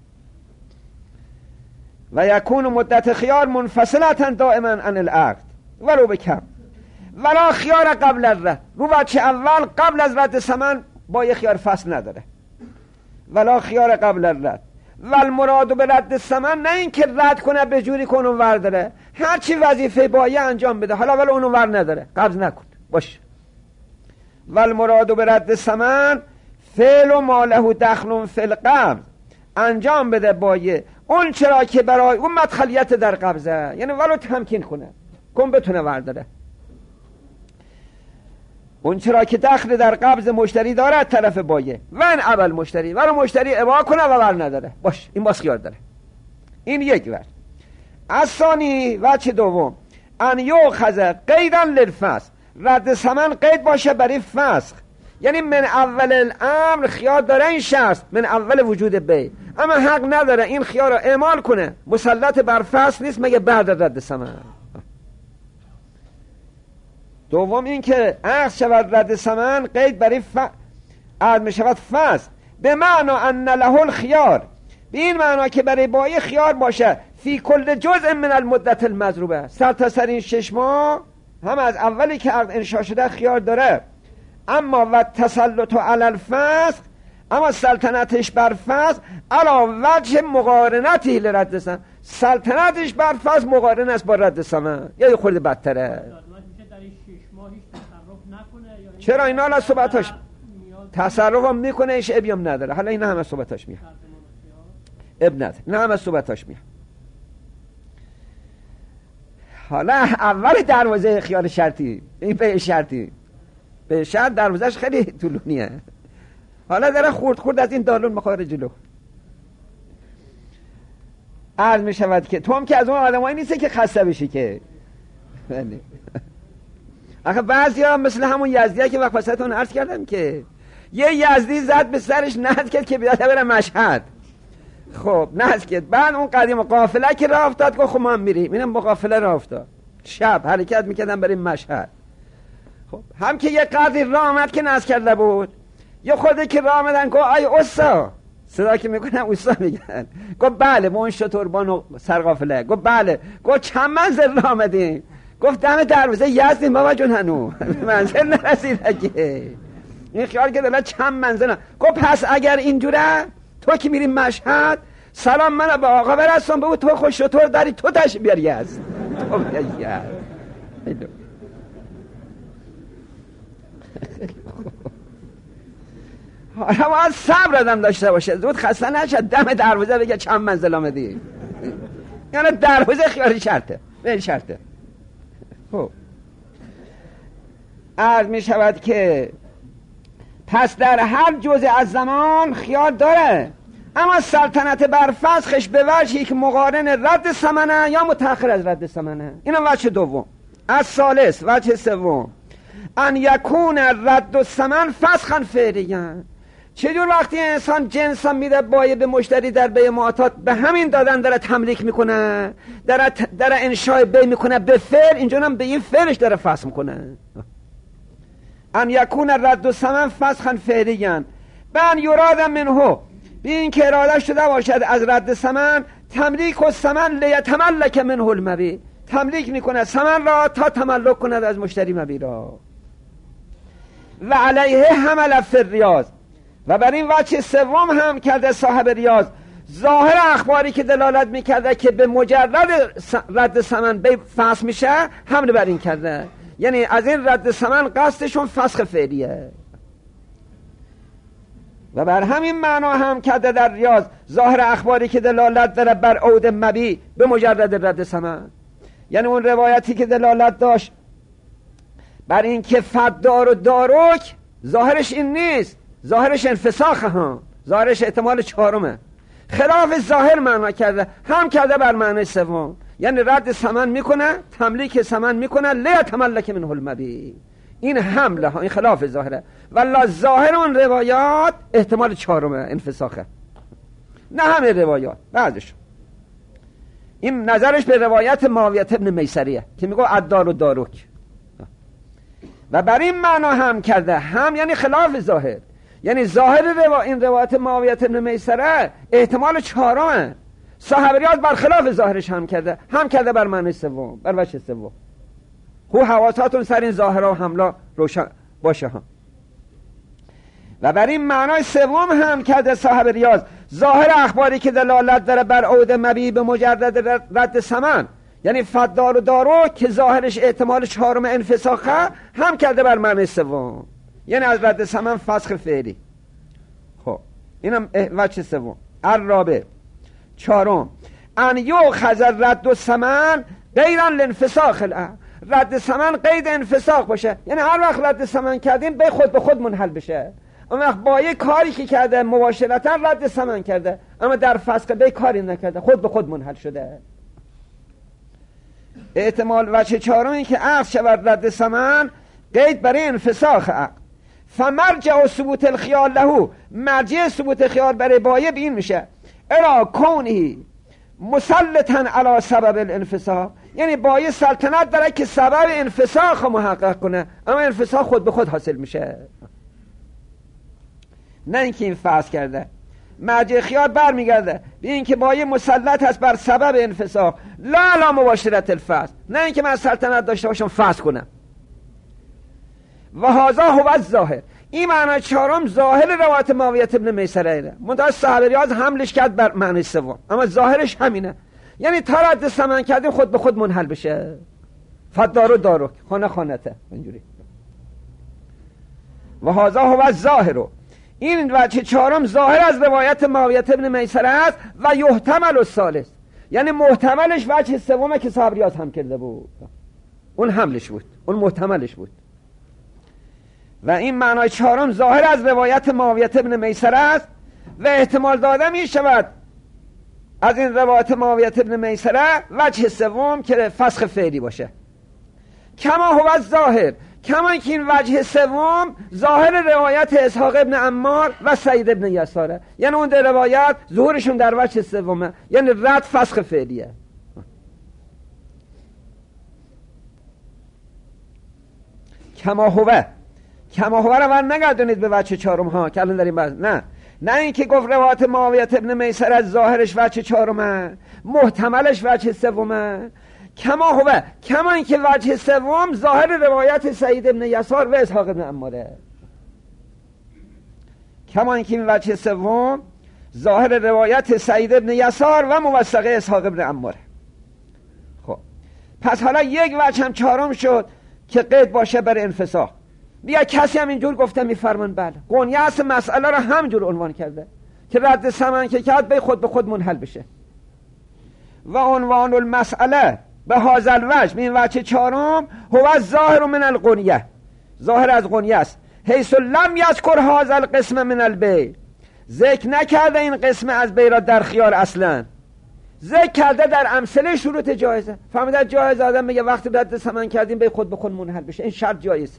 و یکون مدت خیار منفصلتا دائما عن العقد ولو بکم، ولا خیار قبل الرد، رو بچه اول قبل از رد ثمن با یه خیار فصل نداره، ولا خیار قبل الرد. و المراد به رد ثمن نه این که رد کنه به جوری که اونو ور داره، هرچی وظیفه باید انجام بده، حالا ولی اونو ور نداره قبض نکن باش. و المراد به رد ثمن فعل و ما له دخل فی القبض، انجام بده باید اون چرا که برای اون مدخلیت در قبضه، یعنی ولو تمکین کنه کن بتونه ورداره، اون چرا که دخل در قبض مشتری داره طرف بایه، و این اول مشتری ولو مشتری اباع کنه و ور نداره باش، این باز خیار داره. این یک ور. از ثانی وجه دوم ان یؤخذ قیدا للفسخ، رد ثمن قید باشه برای فسخ، یعنی من اول الامر خیار داره این شخص، من اول وجود بی، اما حق نداره این خیار رو اعمال کنه، مسلط بر فسخ نیست مگه بعد رد ثمن. دوم این که اخذ شود رد ثمن قید برای ف... عد می شود فسخ، به معنا ان له الخیار، به این معنا که برای بایی خیار باشه فی کل جزء من المدت المضروبه، سر تا سر این شش ماه هم از اولی که عقد انشاء شده خیار داره، اما و تسلط علی الفسخ، اما سلطنتش بر فسخ علی وجه مقارنتی لرد ثمن، سلطنتش بر فسخ مقارن است با رد ثمن، یا خورده بدتره. چرا اینا الان صحبتاش تصرف هم میکنه، ایش ابیم نداره، حالا اینا همه صحبتاش میاد اب نداره، اینا همه صحبتاش میاد. حالا اول دروازه خیال شرطی، این به شرطی به شرط دروازهش خیلی طولونیه، حالا داره خورد خورد از این دالون مخاره جلو. عرض می شود که تو هم که از اون آدم هایی نیسته که خسته بشی که آخه بعضی ها مثل همون یزدی ها که وقت وسطتون عرض کردم که یه یزدی زد به سرش نهد کرد که بیاد بره مشهد، خب نهد کرد، بعد اون قدیم قافله که راه افتاد گفت خب ما هم میریم، اینم با قافله راه افتاد، شب حرکت میکردن برای مشهد. خب هم که یه قدری راه آمد که ناز کرده بود، یه خورده که راه آمدن گفت ای اوستا، صدا که میکنن اوستا میگن، گفت بله ما اون شتربان و سرقافله. گفت بله. گفت چند منزل راه آمدین؟ گفت دم دروازه یزدیم بابا جون، هنو منزل نرسیده که. این خیال که دلت چند منزل. گفت پس اگر اینجوره تو که میری مشهد سلام منو به آقا برسون، بگو تو خوش شطور داری تو تش بیاری از تو بیاری. حالا باید صبر آدم داشته باشه، زود خسته نشد دم دروازه بگه چند منزل آمدی. یعنی دروازه خیالی شرطه، به شرطه. خب عرض می شود که پس در هر جزء از زمان خیال داره، اما سلطنت بر فسخش به وجهی که مقارن رد ثمنه یا متأخر از رد ثمنه. اینم وجه دوم. از ثالث وجه سوم ان یکون رد الثمن فسخا فعلیا. چجور وقتی انسان جنس هم میده بایه به مشتری در بی معاطات، به همین دادن داره تملیک میکنه، داره, داره انشای بی میکنه به فعل، اینجا هم به این فعلش داره فسخ میکنه. ان یکون رد الثمن فسخا فعلیا بن یراد منه، به این که اراده شده باشد از رد ثمن تملیک و ثمن لیتملک منه المبیع، تملیک میکنه ثمن را تا تملک کند از مشتری مبیع را. و علیه حمل فی الریاض، و بر این وجه سوم هم کرده صاحب ریاض ظاهر اخباری که دلالت میکرده که به مجرد رد ثمن به فسخ میشه، حمل بر این کرده، یعنی از این رد ثمن قصدشون فسخ فعلیه. و بر همین معنا هم کرده در ریاض ظاهر اخباری که دلالت داره بر عود مبیع به مجرد رد ثمن، یعنی اون روایتی که دلالت داشت بر این که فدار و داروک، ظاهرش این نیست، ظاهرش انفساخه، ها ظاهرش احتمال چهارمه، خلاف ظاهر معنا کرده، هم کرده بر معنی سوم، یعنی رد ثمن میکنه، تملیک ثمن میکنه، لیتملک منه المبیع. این حمله ها، این خلاف ظاهره، والله ظاهر اون روایات احتمال چهارمه، انفساخه، نه همه روایات، بعضشون. این نظرش به روایت معاویه ابن میسریه که میگه عدار و داروک، و بر این معنا هم کرده، هم یعنی خلاف ظاهر، یعنی ظاهر روا... این روایت معاویه ابن میسره احتمال چهارمه، صاحب ریاض بر خلاف ظاهرش هم کرده، هم کرده بر معنی سوم، بر وجه سوم. خو حواساتون سر این ظاهرها و حمله روشن باشه هم. و بر این معنای سوم هم کرده صاحب ریاض ظاهر اخباری که دلالت داره بر عود مبیع به مجرد رد ثمن، یعنی فدار و دارو که ظاهرش احتمال چهارم انفساخه، هم کرده بر معنی سوم، یعنی از رد ثمن فسخ فعلی. خب اینم وجه سوم. الرابع چهارم ان یؤخذ رد الثمن غیرا لانفساخ العقد، رد ثمن قید انفساخ باشه، یعنی هر وقت رد ثمن کردیم به خود به خود منحل بشه. اون وقت با یه کاری که کرده مباشرتا رد ثمن کرده، اما در فسخ به کاری نکرده، خود به خود منحل شده. احتمال وجه چهارم این که عقد شود رد ثمن قید برای انفساخ عقد. فمرجع ثبوت الخیال له، مرجع ثبوت خیال برای بایع این میشه الا کونه مسلطا علی سبب الانفساخ، یعنی بایع سلطنت داره که سبب انفساخ محقق کنه، اما انفساخ خود به خود حاصل میشه، نه اینکه این فسخ کرده. مرجع خیال برمیگرده به این که بایع مسلط هست بر سبب انفساخ، لا لا مباشرت الفسخ، نه اینکه من سلطنت داشته باشم فسخ کنم. و هذا هو الظاهر، این معنی چهارم ظاهر روایت معاویه ابن میسره، منتها صاحب ریاض حملش کرد بر معنی سوم، اما ظاهرش همینه، یعنی تا رد ثمن کردیم خود به خود منحل بشه، فدار و دارو خانه خانته اینجوری. و هذا هو الظاهر، این وجه چهارم ظاهر از روایت معاویه ابن میسره است. و یحتمل الثالث، یعنی محتملش وجه سومه که صاحب ریاض هم کرده بود، اون حملش بود، اون محتملش بود. و این معنای چهارم ظاهر از روایت معاویه ابن میسره است و احتمال داده می شود از این روایت معاویه ابن میسره وجه سوم که فسخ فعلی باشه. کما هو الظاهر، کما که این وجه سوم ظاهر روایت اسحاق ابن عمار و سعید ابن یساره، یعنی اون در روایت ظهورشون در وجه سومه، یعنی رد فسخ فعلیه. کما هو، کما هو رو من نگردونید به وجه چهارم ها که الان داریم باز. نه نه اینکه گفت روایت معاویه ابن میسر از ظاهرش وجه چهارمه، محتملش وجه سومه. کما هو، کما اینکه وجه سوم ظاهر روایت سعید ابن یسار و اسحاق ابن عماره، کما اینکه این وجه سوم ظاهر روایت سعید ابن یسار و موثقه اسحاق ابن عماره. خب پس حالا یک وجه هم چهارم شد که قید باشه برای انفساخ. بیا کسی هم اینجور گفته میفرمان بله قنیاس مسئله رو همجور عنوان کرده که رد ثمن که کرد به خود به خود منحل بشه. و عنوان المسئله به هذا الوجه، این وجه چهارم، هو ظاهر من القنیه، ظاهر از قنیه است. حیث لم یذکر هذا القسم من البیع، ذکر نکرده این قسم از بی را در خیار اصلا، ذکر کرده در امثله شروط جایزه. فهمیده جایز آدم میگه وقتی رد ثمن کردیم به خود به خود منحل بشه، این شرط جایز.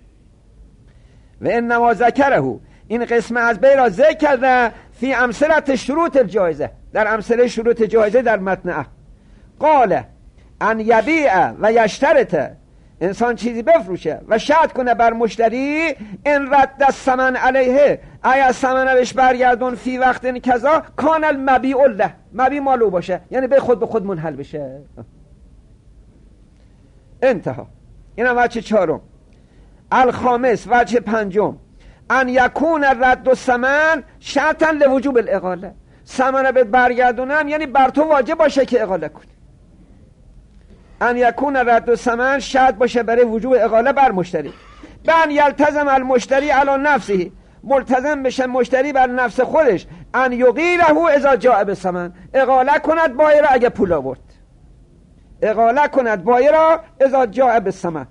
و انما ذکره، این قسم از بی را ذکر کرده فی امثله شروط الجایزه، در امثله شروط جایزه در متن. قال ان یبیع و یشترط، انسان چیزی بفروشه و شرط کنه بر مشتری ان رد الثمن علیه، ایا ثمن بهش برگردون فی وقت کذا کان المبیع له، مبیع مالو باشه، یعنی به خود به خود منحل بشه. انتها. اینم وجه چهارم. الخامس، وجه پنجم، ان یکون رد الثمن شرطا لوجوب الاقاله، ثمن به برگردونم یعنی بر تو واجب باشه که اقاله کنی. ان یکون رد الثمن شرط باشه برای وجوب اقاله بر مشتری. بن یلتزم المشتری علی نفسه، ملتزم بشه مشتری بر نفس خودش، ان یقیله اذا جاء بالثمن، اقاله کند بای را اگه پول آورد، اقاله کند بای را اذا جاء بالثمن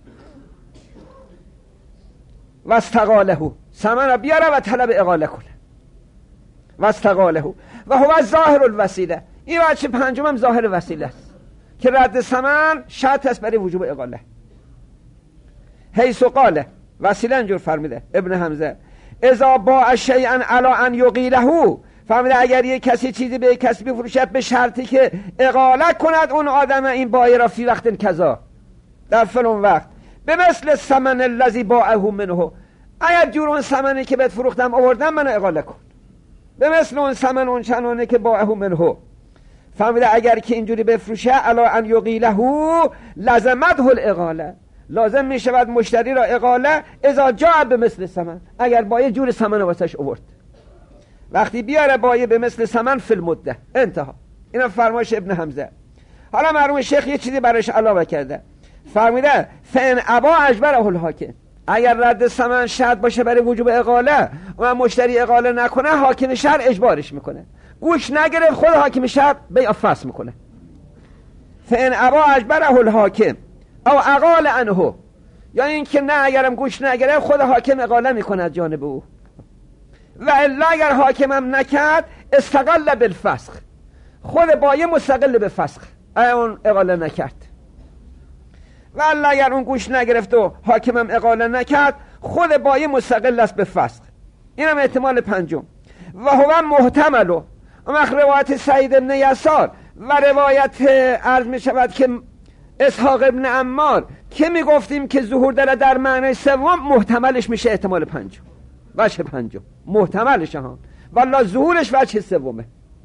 و استقاله، ثمن را بیاره و طلب اقاله کنه و استقاله. و هو ظاهر الوسیله، این وجه پنجم هم ظاهر وسیله است که رد ثمن شرط است برای وجوب اقاله. حیث قاله، وسیله اینجور فرمیده ابن حمزه، اذا باع شیئا علی ان یقیله، فرمیده اگر یک کسی چیزی به یک کسی بفروشد به شرطی که اقاله کند اون آدم این بای را فی وقت کذا، در فلان وقت، به مثل ثمن الذی باعه منه، اگر جور اون ثمنی که بهت فروختم آوردم من اقاله کن، به مثل اون ثمن اون چنانه که باعه منه. فهمیده اگر که اینجوری بفروشه علی ان یقیله لزمته الاقاله، لازم می شود مشتری را اقاله اذا جاء به مثل ثمن، اگر بایه جور ثمن واسش آورد، وقتی بیاره بایه به مثل ثمن فی المده. انتها. اینا فرمایش ابن حمزه. حالا مرحوم شیخ یه چیزی براش علاوه کرده، فرمیده فان ابا اجبره الحاکم، اگر رد ثمن شرط باشه برای وجوب اقاله و مشتری اقاله نکنه، حاکم شهر اجبارش میکنه، گوش نگرفت خود حاکم شهر بیع فسخ میکنه. فان ابا اجبره الحاکم او اقال عنه، یا اینکه نه اگرم گوش نگرفت خود حاکم اقاله میکنه از جانب او. و الا اگر حاکمم نکرد استقل بالفسخ، خود بایه مستقل به فسخ اگر اون اقاله نکرد. و الا اگر اون گوش نگرفت و حاکمم اقاله نکرد خود بایه مستقل است به فسخ. اینم احتمال پنجم. و هو محتمل، اون روایت سعید ابن یسار و روایت عرض می شود که اسحاق ابن عمار که می گفتیم که ظهور داره در معنی سوم، محتملش میشه احتمال پنجم، وجه پنجم محتملش ها، والله ظهورش وجه سومه.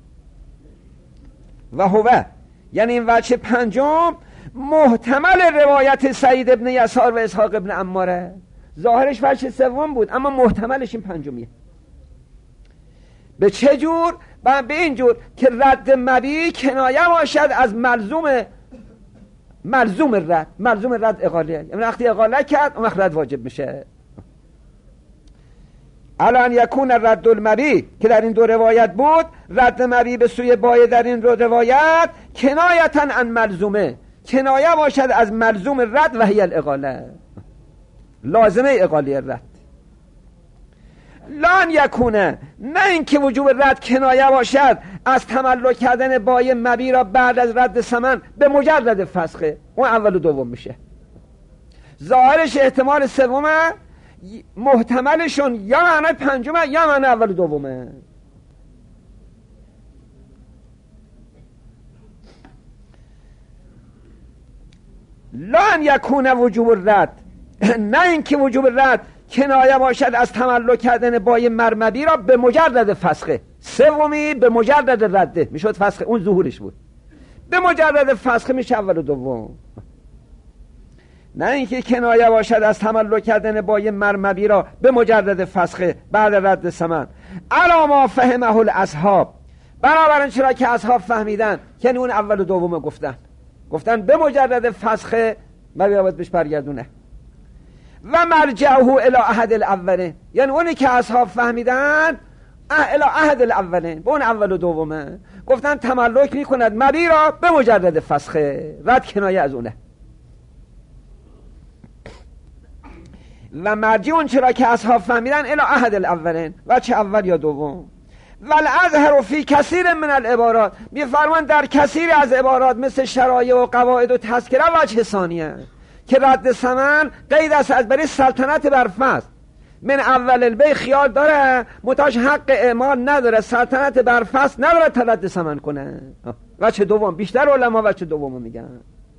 و هو یعنی این وجه پنجم محتمل روایت سعید ابن یسار و اسحاق ابن عماره، ظاهرش وجه سوم بود اما محتملش این پنجمیه. به چه جور؟ به این جور که رد مبیع کنایه باشد از ملزوم ملزوم رد، ملزوم رد اقاله، یعنی وقتی اقاله کرد اون وقت رد واجب میشه. الان یکون رد المبیع که در این دو روایت بود، رد مبیع به سوی بایع در این دو روایت کنایتا عن ملزومه، کنایه باشد از ملزوم رد و هی الاقاله، لازمه اقاله رد. لان یکونه، نه اینکه وجوب رد کنایه باشد از تملک کردن بایع مبیع را بعد از رد ثمن به مجرد فسخه، اون اول و دوم میشه. ظاهرش احتمال سومه، محتملشون یا معنی پنجمه یا معنی اول و دومه. لان یکونه وجوب رد، نه اینکه وجوب رد کنایه باشد از تملک کردن بای مرمبی را به مجرد فسخه. سومی به مجرد رده میشد فسخه، اون ظهورش بود. به مجرد فسخه میشه اول و دوم. نه اینکه کنایه باشد از تملک کردن بای مرمبی را به مجرد فسخه بعد رد ثمن. علی ما فهمه الاصحاب، بنابراین چرا که اصحاب فهمیدن که اون اول و دوم گفتن گفتن به مجرد فسخه مبیع باید بهش برگردونه. و مرجعه الی احد الاولین، یعنی اونی که اصحاب فهمیدن الی احد الاولین، به اون اول و دومه گفتن تملک میکند مبیع را به مجرد فسخه، رد کنایه از اونه. و مرجع اون چرا که اصحاب فهمیدن الی احد الاولین، و چه اول یا دوم. والاظهر فی کثیر من العبارات، میفرمان در کثیر از عبارات مثل شرایع و قواعد و تذکره وجه ثانیه که رد ثمن قید است از برای سلطنت بر فسخ. من اول البیع خیال داره متاش حق اعمال نداره، سلطنت بر فسخ نداره تا رد ثمن کنه. وجه دوم، بیشتر علما وجه دومو میگن.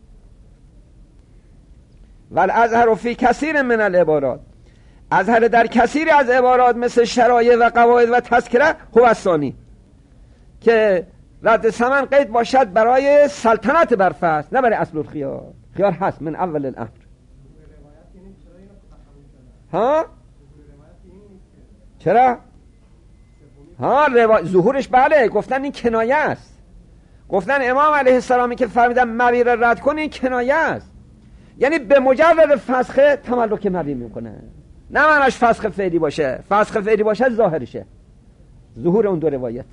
والاظهر فی کثیر من العبارات، اظهر در کثیر از عبارات مثل شرایع و قواعد و تذکره هو الثانی، که رد ثمن قید باشد برای سلطنت بر فسخ نه برای اصل الخیار. خیار هست من اول الامر. ها چرا؟ ها روا... ظهورش بله گفتن این کنایه است. گفتن امام علیه السلامی که فرمیدن مبیع را رد کن این کنایه است، یعنی به مجرد فسخ تملک مبیع میکنه. نه معناش فسخ فعلی باشه، فسخ فعلی باشه ظاهرشه ظهور اون دو روایت.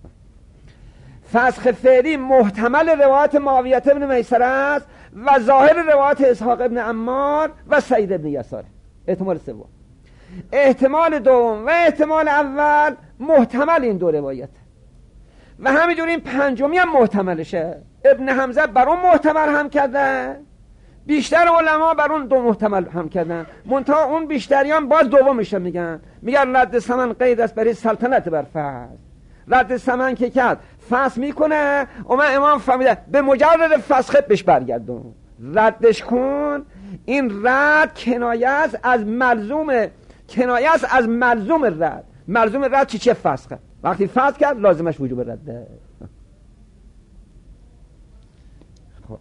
فسخ فعلی محتمل روایت معاویه ابن میسره است و ظاهر روایت اسحاق ابن عمار و سعید ابن یسار. احتمال سوم. احتمال دوم و احتمال اول محتمل این دو روایت و همینجور این پنجمی هم محتملشه. ابن حمزه بر اون محتمل هم کردن، بیشتر علما بر اون دو محتمل هم کردن، منتها اون بیشتریان باز دومش میگن، میگن رد ثمن قید است برای سلطنت بر فسخ. رد ثمن که کرد فسخ میکنه، اما امام فهمیده به مجرد فسخ بهش برگردون، ردش کن. این رد کنایه است از ملزوم، کنایه است از ملزوم رد. ملزوم رد چی چه فسخه، وقتی فسخ کرد لازمش وجوب رده. خب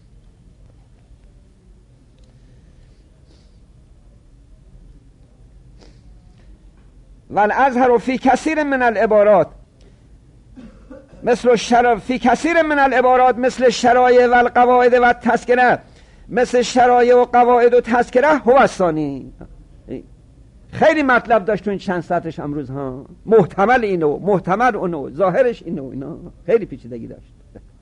والاظهر فی کثیر من العبارات مثل الشرع فی کثیر من العبارات مثل الشرایع و القواعد و التذکره، مثل شرایع و قواعد و تذکره هو الثانی. خیلی مطلب داشت تو این چند ساعتش امروز ها، محتمل اینو، محتمل اونو، ظاهرش اینو، اینا خیلی پیچیدگی داشت.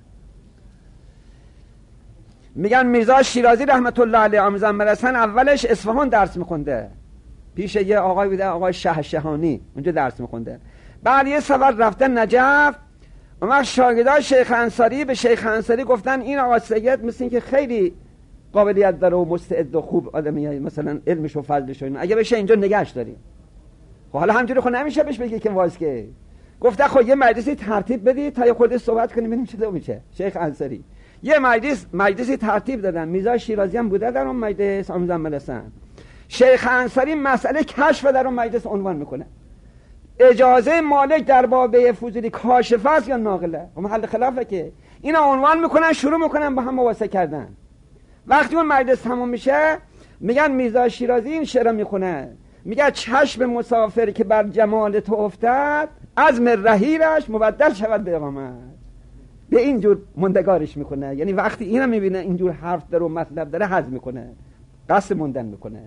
میگن میرزا شیرازی رحمت الله علیه آموزان مدرسن اولش اصفهان درس میخونده، پیش یه آقای بوده آقای شهشهانی، اونجا درس میخونده. بعد یه سفر رفته نجف، اما شاگردای شیخ انصاری به شیخ انصاری گفتن این آقا سید مثل این که خیلی قابلیت داره و مستعد و خوب آدمیه، مثلا علمش و فضلش و اینا، اگه بشه اینجا نگهش داریم. خب حالا همینجوری خب نمیشه بهش بگی که واس که گفته خب یه مجلسی ترتیب بدید تا یه خورده صحبت کنیم ببینیم چه میشه. شیخ انصاری یه مجلس مجلسی ترتیب دادن، میرزا شیرازی هم بوده در اون مجلس آموزان ملسن. شیخ انصاری مسئله کشف در اون مجلس عنوان میکنه، اجازه مالک در بابه فضولی کاشفه است یا ناقله، و محل خلافه که اینا عنوان میکنن، شروع میکنن با هم مواسه کردن. وقتی اون مجلس تموم میشه میگن میرزا شیرازی این شعر میخونه، میگه چشم مسافر که بر جمال تو افتد عزم رحیلش مبدل شود به اقامت. به اینجور مندگارش میکنه، یعنی وقتی اینا میبینه اینجور حرف داره و مطلب داره هضم میکنه، قصد موندن میکنه.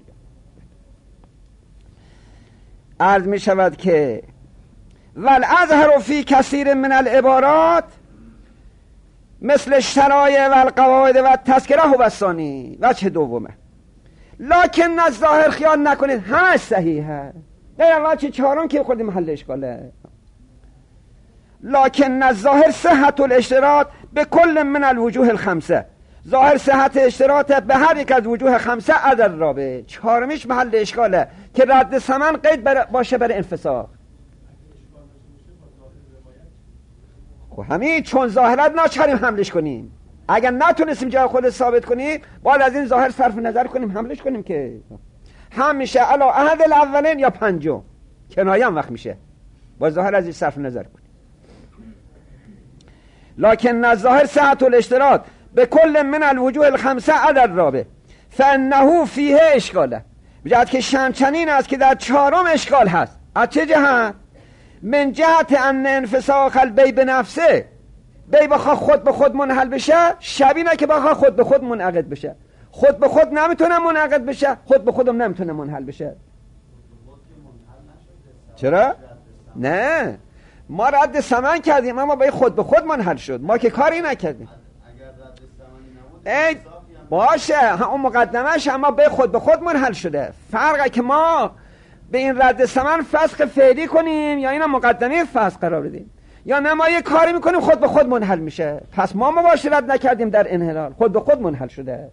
عرض میشود که والاظهر فی کثیر من العبارات مثل شرایع و القواعد و تذکره هو الثانی، وجه دومه. لکن از ظاهر خیال نکنید همه صحیحه، غیر وجه چهارم که خود محل اشکاله. لکن از ظاهر صحت الاشتراط به کل من الوجوه الخمسه، ظاهر صحت اشتراط به هر یک از وجوه خمسه عدد رابع. چهارمیش محل اشکاله که رد ثمن قید بر باشه برای انفساخ. خب همین چون ظاهرت ناچاریم حملش کنیم، اگر نتونستیم جای خود ثابت کنیم باید از این ظاهر صرف نظر کنیم حملش کنیم که هم میشه علا احد الاولین یا پنجم، کنایه هم وقت میشه با ظاهر از این صرف نظر کنیم. لکن الظاهر صحت الاشتراط به کل من الوجوه الخمسه عدد رابع فانه فیه اشکاله، بجهت که شمچنین است که در چهارم اشکال هست. از چه جهت؟ من جهت ان انفساخ البی به نفسه، بی بخواه خود به خود منحل بشه شبیه که بخواه خود به خود منعقد بشه. خود به خود نمیتونه منعقد بشه، خود به خودم نمیتونه منحل بشه. چرا؟ نه ما رد ثمن کردیم اما به خود به خود منحل شد، ما که کاری نکردیم. ای باشه اون مقدمش اما به خود به خود منحل شده. فرقه که ما به این رد ثمن فسخ فعلی کنیم یا اینا مقدمه فسخ قرار بدیم، یا نه ما یه کاری میکنیم خود به خود منحل میشه. پس ما مباشرت نکردیم در انحلال، خود به خود منحل شده.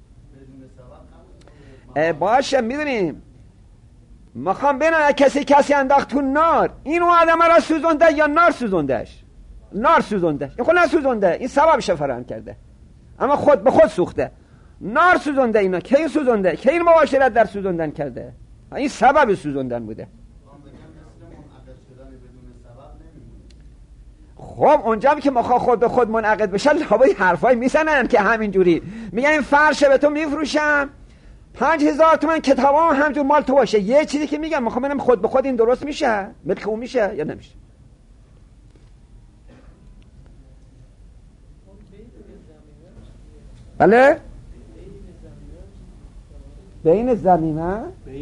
باشه میدونیم میخوام ببینم کسی کسی انداخت تو نار، این اون آدم را سوزونده یا نار سوزوندهش؟ نار سوزونده، این خود نسوزونده، این سببش فراهم کرده اما خود به خود سوخته. نار سوزونده، اینا کی سوزونده؟ کی این مباشرت در سوزوندن کرده؟ این سبب سوزوندن بوده. خب اونجا که مخواه خود به خود منعقد بشه لابای حرفای میزنن که همینجوری میگن این فرشه به تو میفروشم پنج هزار تومن کتابام همجور مال تو باشه. یه چیزی که میگن میخوام ببینم خود به خود این درست میشه، ملک اون میشه یا نمیشه. بله بین زمینه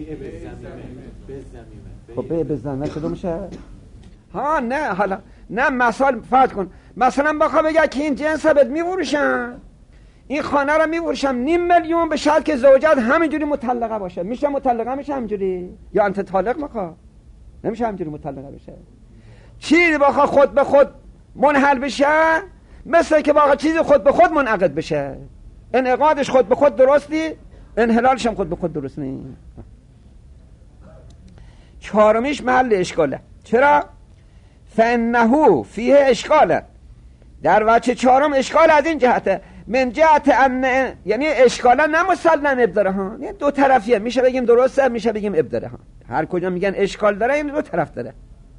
خب به به زمینه کدوم میشه؟ ها نه حالا نه مثال فرض کن مثلا بخواه بگه که این جنس بهت میفروشم، این خانه رو میفروشم نیم میلیون به شرط که زوجت همینجوری مطلقه باشه. میشه مطلقه میشه همینجوری؟ یا انت طالق میخواه؟ نمیشه همینجوری مطلقه بشه. چیزی بخواه خود به خود منحل بشه مثل که بخواه چیزی خود به خود منعقد بشه. انعقادش خود به خود درستی، انحلالش هم خود به خود درست نیست. چهارمیش محل اشکاله. چرا؟ فانه فیه اشکاله، در وجه چهارم اشکال از این جهته من جهت ان، یعنی اشکالا نمسلم ابداره ها، یعنی دو طرفیه، میشه بگیم درسته میشه بگیم ابداره ها. هر کجا میگن اشکال داره این دو طرف داره.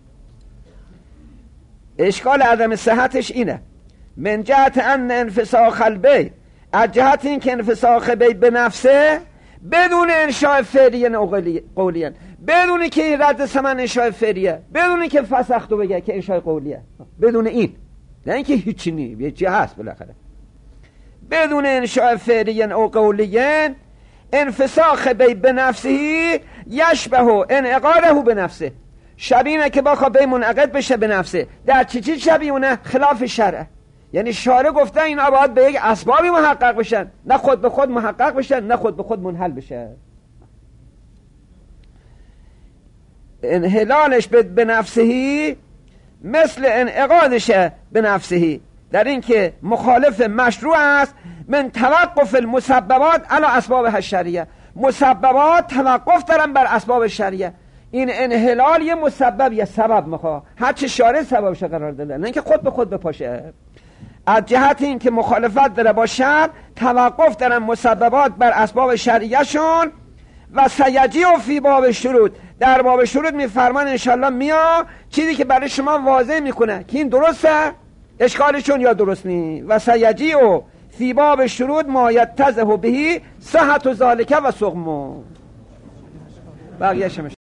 اشکال عدم صحتش اینه من جهت ان انفساخ البی، از جهت این که انفساخ بی به نفسه بدون انشاء فعلی قولیه، بدون که این رد ثمن انشاء فعلیه، بدون که فسختو بگه که انشاء قولیه، بدون این، نه اینکه هیچی نی یه چی هست بالاخره، بدون انشاء فعلی او قولیه انفساخ بی به نفسه یشبه انعقاده به نفسه، شبیه که بخوا بی منعقد بشه به نفسه. در چی چی شبیونه؟ خلاف شرع. یعنی شارع گفته اینا باید به یک اسبابی محقق بشن، نه خود به خود محقق بشن نه خود به خود منحل بشه. انحلالش به نفسهی مثل انعقادشه به نفسهی، در این که مخالف مشروع است من توقف المسببات علی اسباب الشرعیه. مسببات توقف دارن بر اسباب شرعیه. این انحلال یه مسبب یه سبب میخواه، هرچه شارع سببش قرار داده، نه اینکه خود به خود بپاشه. از جهت این که مخالفت داره با شرع توقف دارن مسببات بر اسباب شرعیه شون. و سیجی و فی باب شروط، در باب شروط میفرمان انشالله میا چیزی که برای شما واضح میکنه که این درسته اشکالشون یا درست نی. و سیجی و فی باب شروط ما یتضح بهی صحت و ذالک و سقمو بقیه شمش